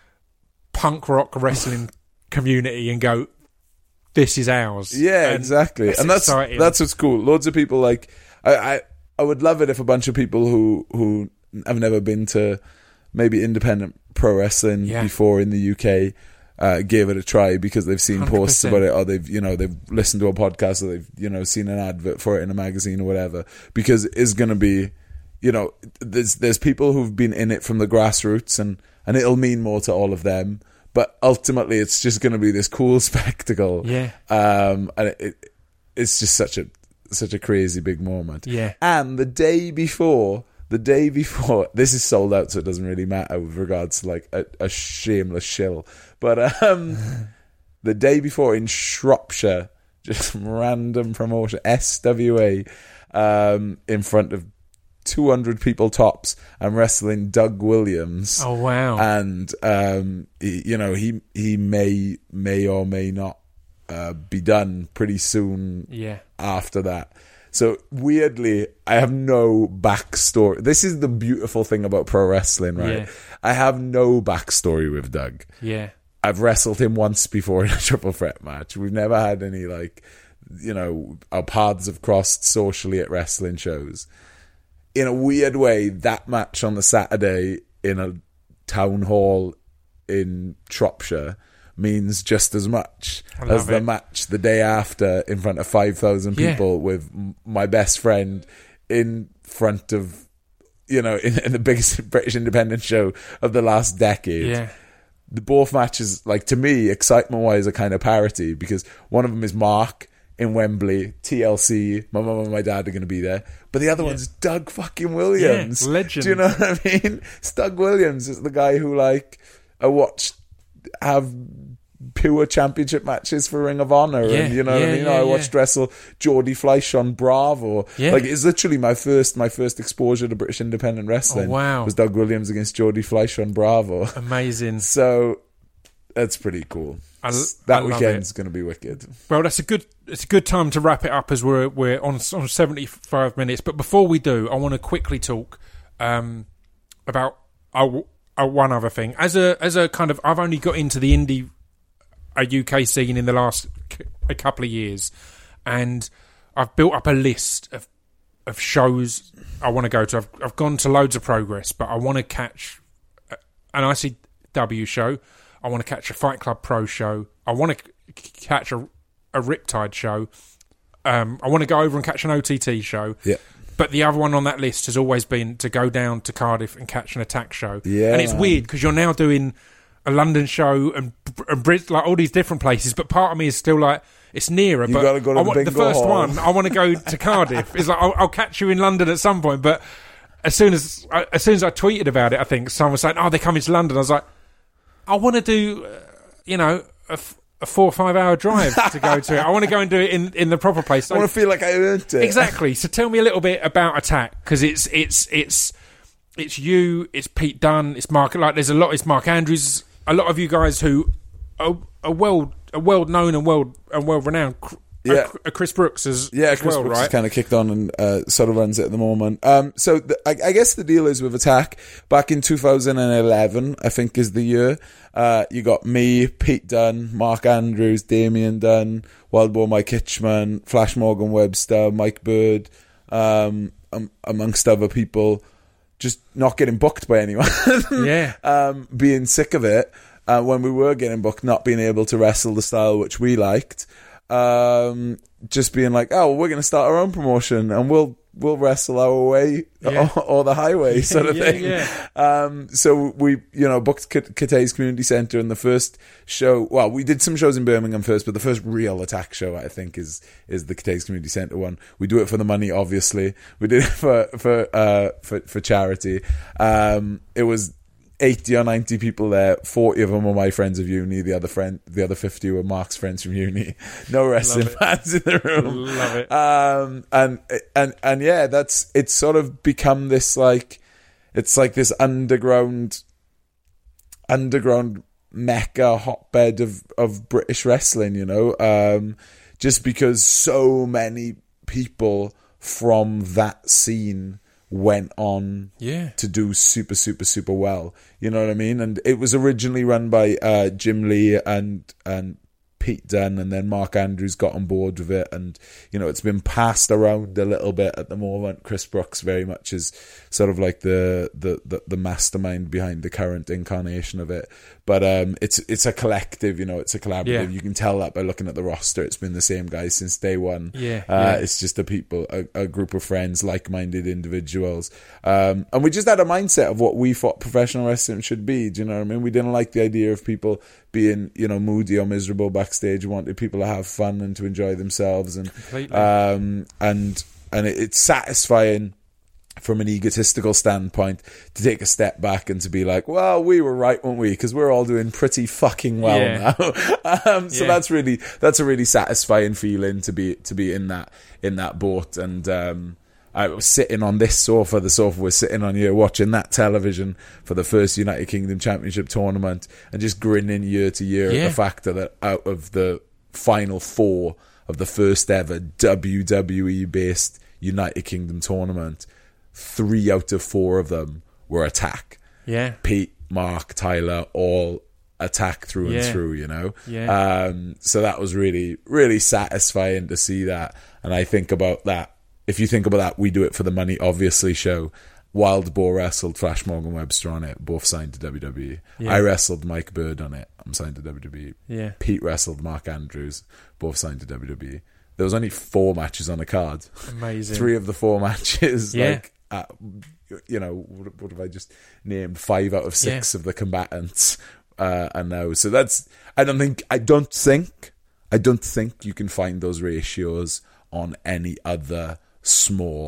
punk rock wrestling community and go, this is ours. Yeah, And exactly. it's And that's exciting. that's what's cool. Loads of people like I, I I would love it if a bunch of people who who have never been to maybe independent pro wrestling Yeah. before in the U K uh, gave it a try, because they've seen one hundred posts percent. about it, or they've you know they've listened to a podcast, or they've you know seen an advert for it in a magazine or whatever, because it is going to be, you know, there's there's people who've been in it from the grassroots, and and it'll mean more to all of them. But ultimately, it's just going to be this cool spectacle. Yeah. Um, and it, it, it's just such a such a crazy big moment. Yeah. And the day before, the day before, this is sold out, so it doesn't really matter with regards to like a, a shameless shill. But um, the day before in Shropshire, just some random promotion, S W A, um, in front of two hundred people tops, I'm wrestling Doug Williams. Oh, wow. And um, he, you know, he he may may or may not uh, be done pretty soon yeah. after that. So weirdly, I have no backstory. This is the beautiful thing about pro wrestling, right? Yeah. I have no backstory with Doug. Yeah. I've wrestled him once before in a triple threat match. We've never had any, like, you know, our paths have crossed socially at wrestling shows. In a weird way, that match on the Saturday in a town hall in Shropshire means just as much I love as the it. match the day after in front of five thousand Yeah. people with m- my best friend in front of, you know, in, in the biggest British independent show of the last decade. Yeah. The both matches, like, to me, excitement-wise, are kind of parity, because one of them is Mark in Wembley, T L C, my mum and my dad are going to be there, but the other Yeah. one's Doug fucking Williams. Yeah, legend. Do you know what I mean? It's Doug Williams is the guy who, like, I watched have pure championship matches for Ring of Honor, Yeah, and you know what yeah, I mean. yeah, I yeah. watched wrestle Geordie Fleisch on Bravo. Yeah. Like, it's literally my first my first exposure to British independent wrestling. Oh, wow. Was Doug Williams against Geordie Fleisch on Bravo. Amazing. So that's pretty cool. I, that I love weekend's it. going to be wicked. Well, that's a good. It's a good time to wrap it up as we're we're on on seventy-five minutes. But before we do, I want to quickly talk um, about uh, uh, one other thing. As a as a kind of, I've only got into the indie a U K scene in the last c- a couple of years, and I've built up a list of of shows I want to go to. I've I've gone to loads of Progress, but I want to catch an I C W show. I want to catch a Fight Club Pro show. I want to c- catch a, a Riptide show. Um, I want to go over and catch an O T T show. Yeah. But the other one on that list has always been to go down to Cardiff and catch an Attack show. Yeah, and it's man. weird because you're now doing a London show and, and Brit, like all these different places. But part of me is still like, it's nearer. You but gotta go to I the want, the bingo first hall. one, I want to go to Cardiff. It's like I'll, I'll catch you in London at some point. But as soon as as soon as I tweeted about it, I think someone was saying, "Oh, they're coming to London." I was like, I want to do, uh, you know, a, f- a four or five hour drive to go to it. I want to go and do it in, in the proper place. I want to feel like I earned it. Exactly. So tell me a little bit about Attack, because it's it's it's it's you, it's Pete Dunne, it's Mark. Like there's a lot. It's Mark Andrews. A lot of you guys who are, are well are well known and well and well renowned. Yeah. Uh, Chris Brooks as, Yeah, as Chris well, Brooks right? is kind of kicked on and uh, sort of runs it at the moment. Um, so the, I, I guess the deal is with Attack, back in two thousand eleven, I think is the year, uh, you got me, Pete Dunne, Mark Andrews, Damien Dunne, Wild Boar Mike Hitchman, Flash Morgan Webster, Mike Bird, um, um, amongst other people, just not getting booked by anyone. Yeah. um, being sick of it, uh, when we were getting booked, not being able to wrestle the style which we liked. Um, just being like, oh, well, we're going to start our own promotion and we'll we'll wrestle our way Yeah. or, or the highway sort of Yeah, thing. yeah. Um, so we, you know, booked Catay's Community Centre, and the first show, well, we did some shows in Birmingham first, but the first real Attack show, I think, is is the Catay's Community Centre one. We do it for the money, obviously. We did it for for uh, for, for charity. Um, it was eighty or ninety people there. forty of them were my friends of uni. The other friend, the other fifty were Mark's friends from uni. No wrestling fans in the room. Love it. Um, and and and yeah, that's it's sort of become this like, it's like this underground, underground mecca hotbed of of British wrestling. You know, um, just because so many people from that scene went on Yeah. to do super, super, super well. You know what I mean? And it was originally run by uh, Jim Lee and and Pete Dunne, and then Mark Andrews got on board with it, and you know, it's been passed around a little bit at the moment. Chris Brooks very much is sort of like the the the, the mastermind behind the current incarnation of it. But um, it's it's a collective, you know, it's a collaborative. Yeah. You can tell that by looking at the roster. It's been the same guys since day one. Yeah, uh, yeah. It's just a people, a, a group of friends, like-minded individuals, um, and we just had a mindset of what we thought professional wrestling should be. Do you know what I mean? We didn't like the idea of people being, you know, moody or miserable backstage. We wanted people to have fun and to enjoy themselves, and Completely. um, and and it, it's satisfying from an egotistical standpoint to take a step back and to be like, well, we were right, weren't we? Because we're all doing pretty fucking well Yeah. now. um, so Yeah. that's really that's a really satisfying feeling to be to be in that in that boat. And um, I was sitting on this sofa, the sofa we're sitting on here, watching that television for the first United Kingdom Championship tournament, and just grinning year to year Yeah. at the fact that out of the final four of the first ever W W E based United Kingdom tournament, three out of four of them were Attack. Yeah. Pete, Mark, Tyler, all Attack through and Yeah. through, you know? Yeah. Um, so that was really, really satisfying to see that. And I think about that. If you think about that, we do it for the money, obviously, show. Wild Boar wrestled Flash Morgan Webster on it, both signed to W W E. Yeah. I wrestled Mike Bird on it, I'm signed to W W E. Yeah. Pete wrestled Mark Andrews, both signed to W W E. There was only four matches on the card. Amazing. Three of the four matches, Yeah. like, uh, you know, what, what have I just named? Five out of six Yeah. of the combatants uh, are now. So that's, I don't think, I don't think, I don't think you can find those ratios on any other small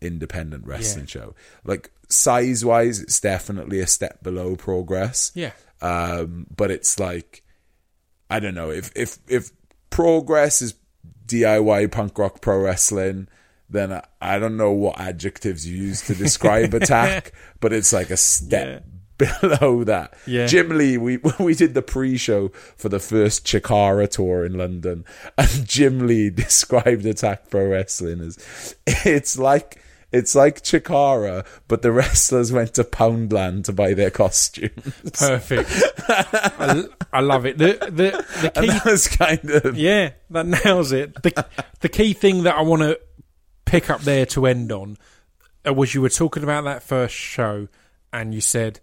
independent wrestling Yeah. show. Like, size-wise, it's definitely a step below Progress. Yeah. Um, but it's like, I don't know, if, if, if Progress is D I Y punk rock pro wrestling, then I, I don't know what adjectives you use to describe Attack, but it's like a step below that. Yeah. Jim Lee, we we did the pre-show for the first Chikara tour in London, and Jim Lee described Attack Pro Wrestling as, it's like it's like Chikara, but the wrestlers went to Poundland to buy their costumes. Perfect. I, I love it. The the the key, And that was kind of yeah, that nails it. The the key thing that I want to pick up there to end on uh, was you were talking about that first show, and you said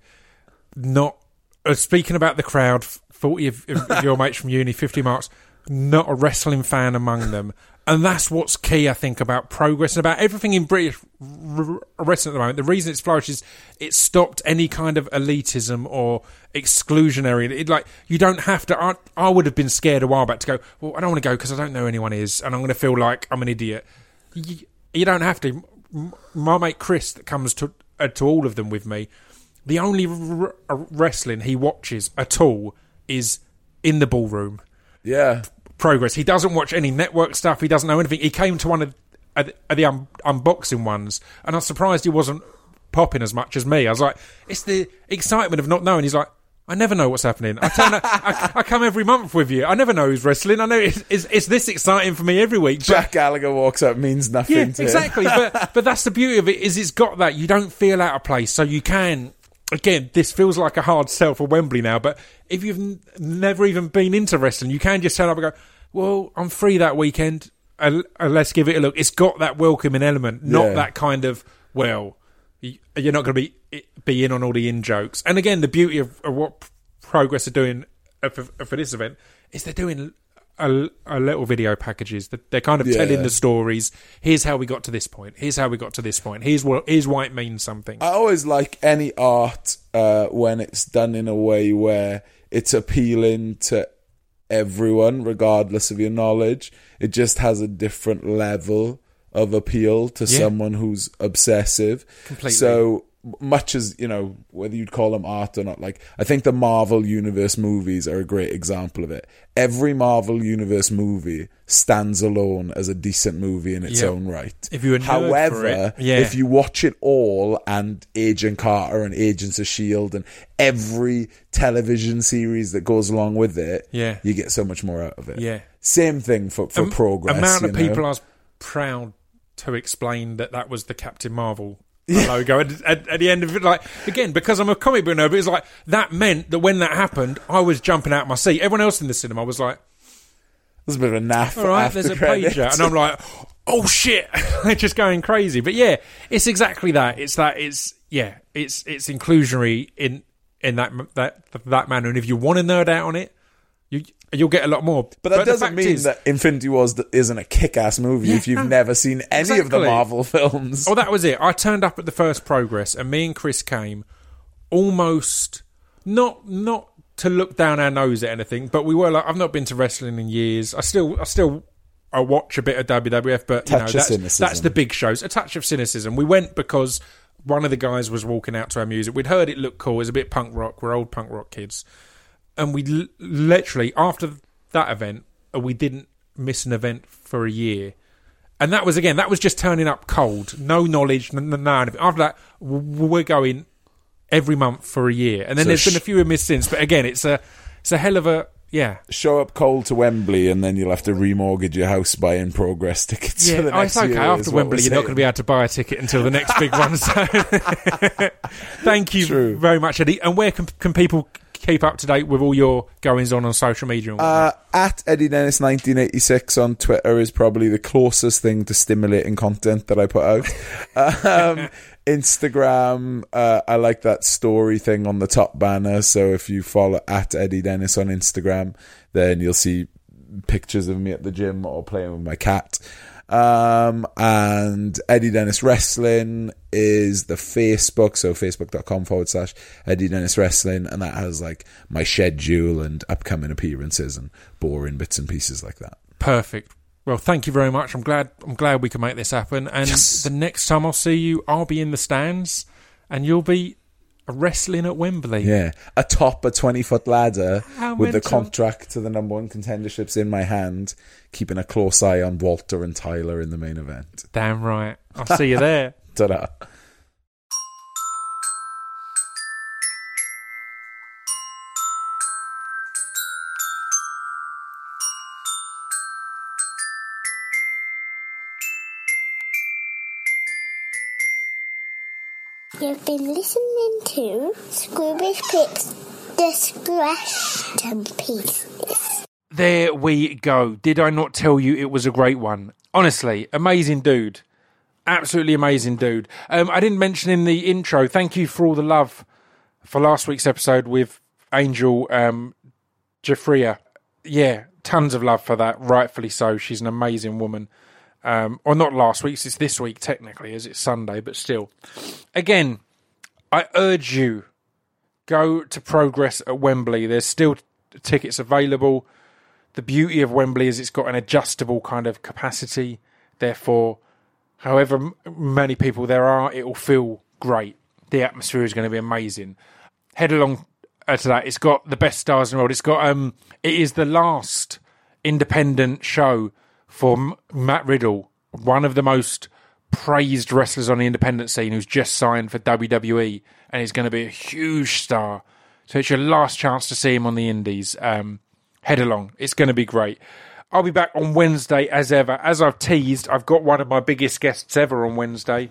not uh, speaking about the crowd, forty of, of your mates from uni, fifty marks, not a wrestling fan among them. And that's what's key, I think, about Progress and about everything in British r- r- wrestling at the moment. The reason it's flourished is it stopped any kind of elitism or exclusionary. It, like, you don't have to. I, I would have been scared a while back to go, well, I don't want to go because I don't know who anyone is and I'm going to feel like I'm an idiot. You, you don't have to. M- My mate Chris, that comes to uh, to all of them with me, the only r- r- wrestling he watches at all is in the ballroom. yeah. Progress. He doesn't watch any network stuff. He doesn't know anything. He came to one of uh, the, the um, unboxing ones, and I was surprised he wasn't popping as much as me. I was like, it's the excitement of not knowing. He's like, I never know what's happening. I, turn, I, I come every month with you. I never know who's wrestling. I know it's, it's, it's this exciting for me every week. But, Jack Gallagher walks up, means nothing yeah, to exactly. him. but but that's the beauty of it, is it's got that. You don't feel out of place, so you can. Again, this feels like a hard sell for Wembley now, but if you've n- never even been into wrestling, you can just turn up and go, well, I'm free that weekend, uh, uh, let's give it a look. It's got that welcoming element, not Yeah. that kind of, well, y- you're not going to be be in on all the in-jokes. And again, the beauty of, of what Progress are doing uh, for, for this event is they're doing a, a little video packages. That they're kind of Yeah. telling the stories. Here's how we got to this point. Here's how we got to this point. Here's what here's why it means something. I always like any art uh, when it's done in a way where it's appealing to everyone, regardless of your knowledge. It just has a different level of appeal to Yeah. someone who's obsessive. Completely. So much as, you know, whether you'd call them art or not, like, I think the Marvel Universe movies are a great example of it. Every Marvel Universe movie stands alone as a decent movie in its Yeah. own right. If you're a nerd However, for it, yeah. if you watch it all, and Agent Carter and Agents of S H I E L D and every television series that goes along with it, Yeah. you get so much more out of it. Yeah. Same thing for, for Am- Progress. Amount of you know? people I was proud to explain that that was the Captain Marvel logo at, at, at the end of it. Like, again, because I'm a comic book nerd, but it's like, that meant that when that happened, I was jumping out of my seat. Everyone else in the cinema was like, There's a bit of a naff. all right, after there's a credits. pager. And I'm like, oh shit, just going crazy. But yeah, it's exactly that. It's that, it's, yeah, it's it's inclusionary in in that that that manner. And if you want to nerd out on it, you, you'll get a lot more. But that the doesn't fact mean is- that Infinity Wars th- isn't a kick-ass movie Yeah, if you've no. never seen any of the Exactly. Marvel films. Oh, that was it. I turned up at the first Progress, and me and Chris came almost not not to look down our nose at anything, but we were like, I've not been to wrestling in years. I still, I still, I watch a bit of W W F, but you Touch know, of that's, cynicism. that's the big shows. A touch of cynicism. We went because one of the guys was walking out to our music. We'd heard it looked cool. It was a bit punk rock. We're old punk rock kids, and we l- literally after that event, we didn't miss an event for a year. And that was, again, that was just turning up cold. No knowledge, no, no, no anything. After that, w- we're going every month for a year. And then So there's been sh- a few missed since. But again, it's a it's a hell of a, yeah. Show up cold to Wembley, and then you'll have to remortgage your house buying Progress tickets. Yeah, for the oh, next it's okay. year, After is what Wembley, we're you're not saying. going to be able to buy a ticket until the next big one. So thank you True. very much, Eddie. And where can, can people keep up to date with all your goings on on social media? And Uh, at Eddie Dennis nineteen eighty-six on Twitter is probably the closest thing to stimulating content that I put out. um, Instagram, uh, I like that story thing on the top banner. So if you follow at Eddie Dennis on Instagram, then you'll see pictures of me at the gym or playing with my cat. Um, and Eddie Dennis Wrestling is the Facebook, so facebook.com forward slash Eddie Dennis Wrestling, and that has like my schedule and upcoming appearances and boring bits and pieces like that. Perfect. Well, thank you very much. I'm glad I'm glad we can make this happen. And Yes. the next time I'll see you, I'll be in the stands and you'll be wrestling at Wembley. Yeah, atop a twenty-foot ladder How with the mental. contract to the number one contenderships in my hand, keeping a close eye on Walter and Tyler in the main event. Damn right. I'll see you there. Ta-da. You've been listening to Scroobius Pip's Discretion Pieces. There we go. Did I not tell you it was a great one? Honestly, amazing dude. Absolutely amazing dude. Um, I didn't mention in the intro, thank you for all the love for last week's episode with Angel um, Jafria. Yeah, tons of love for that, rightfully so. She's an amazing woman. Um, or not last week's, it's this week technically, as it's Sunday, but still. Again, I urge you, go to Progress at Wembley. There's still t- tickets available. The beauty of Wembley is it's got an adjustable kind of capacity. Therefore, however m- many people there are, it will feel great. The atmosphere is going to be amazing. Head along uh, to that. It's got the best stars in the world. It's got um, it is the last independent show for M- Matt Riddle, one of the most praised wrestlers on the independent scene, who's just signed for W W E and is going to be a huge star. So it's your last chance to see him on the indies. Um, head along. It's going to be great. I'll be back on Wednesday as ever. As I've teased, I've got one of my biggest guests ever on Wednesday.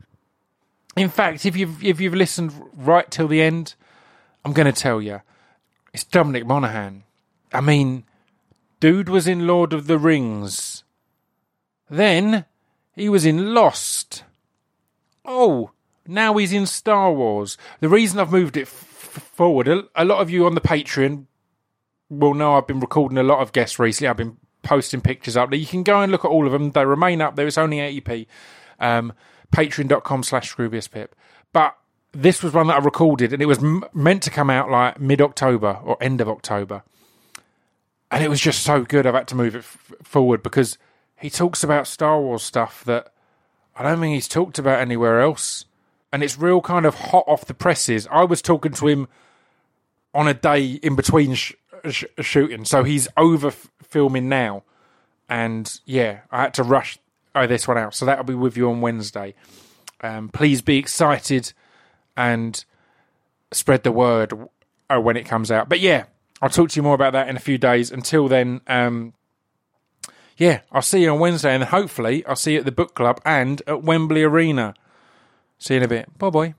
In fact, if you've if you've listened right till the end, I'm going to tell you, it's Dominic Monaghan. I mean, dude was in Lord of the Rings. Then he was in Lost. Oh, now he's in Star Wars. The reason I've moved it f- forward, a, a lot of you on the Patreon will know I've been recording a lot of guests recently. I've been posting pictures up there. You can go and look at all of them. They remain up there. It's only eighty p. Um, Patreon.com slash ScroobiusPip. But this was one that I recorded, and it was m- meant to come out like mid-October or end of October. And it was just so good, I've had to move it f- forward because he talks about Star Wars stuff that I don't think he's talked about anywhere else. And it's real kind of hot off the presses. I was talking to him on a day in between sh- sh- shooting. So he's over f- filming now. And yeah, I had to rush oh, this one out. So that'll be with you on Wednesday. Um, please be excited and spread the word uh, when it comes out. But yeah, I'll talk to you more about that in a few days. Until then, um, yeah, I'll see you on Wednesday, and hopefully I'll see you at the book club and at Wembley Arena. See you in a bit. Bye-bye.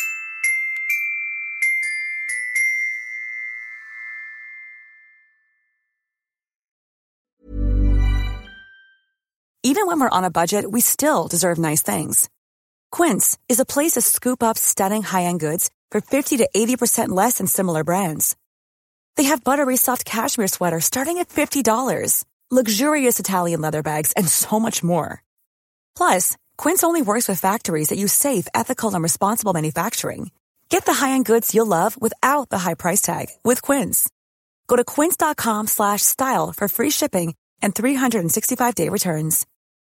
Even when we're on a budget, we still deserve nice things. Quince is a place to scoop up stunning high-end goods for fifty to eighty percent less than similar brands. They have buttery soft cashmere sweaters starting at fifty dollars, luxurious Italian leather bags, and so much more. Plus, Quince only works with factories that use safe, ethical, and responsible manufacturing. Get the high-end goods you'll love without the high price tag with Quince. Go to quince.com slash style for free shipping and three sixty-five day returns.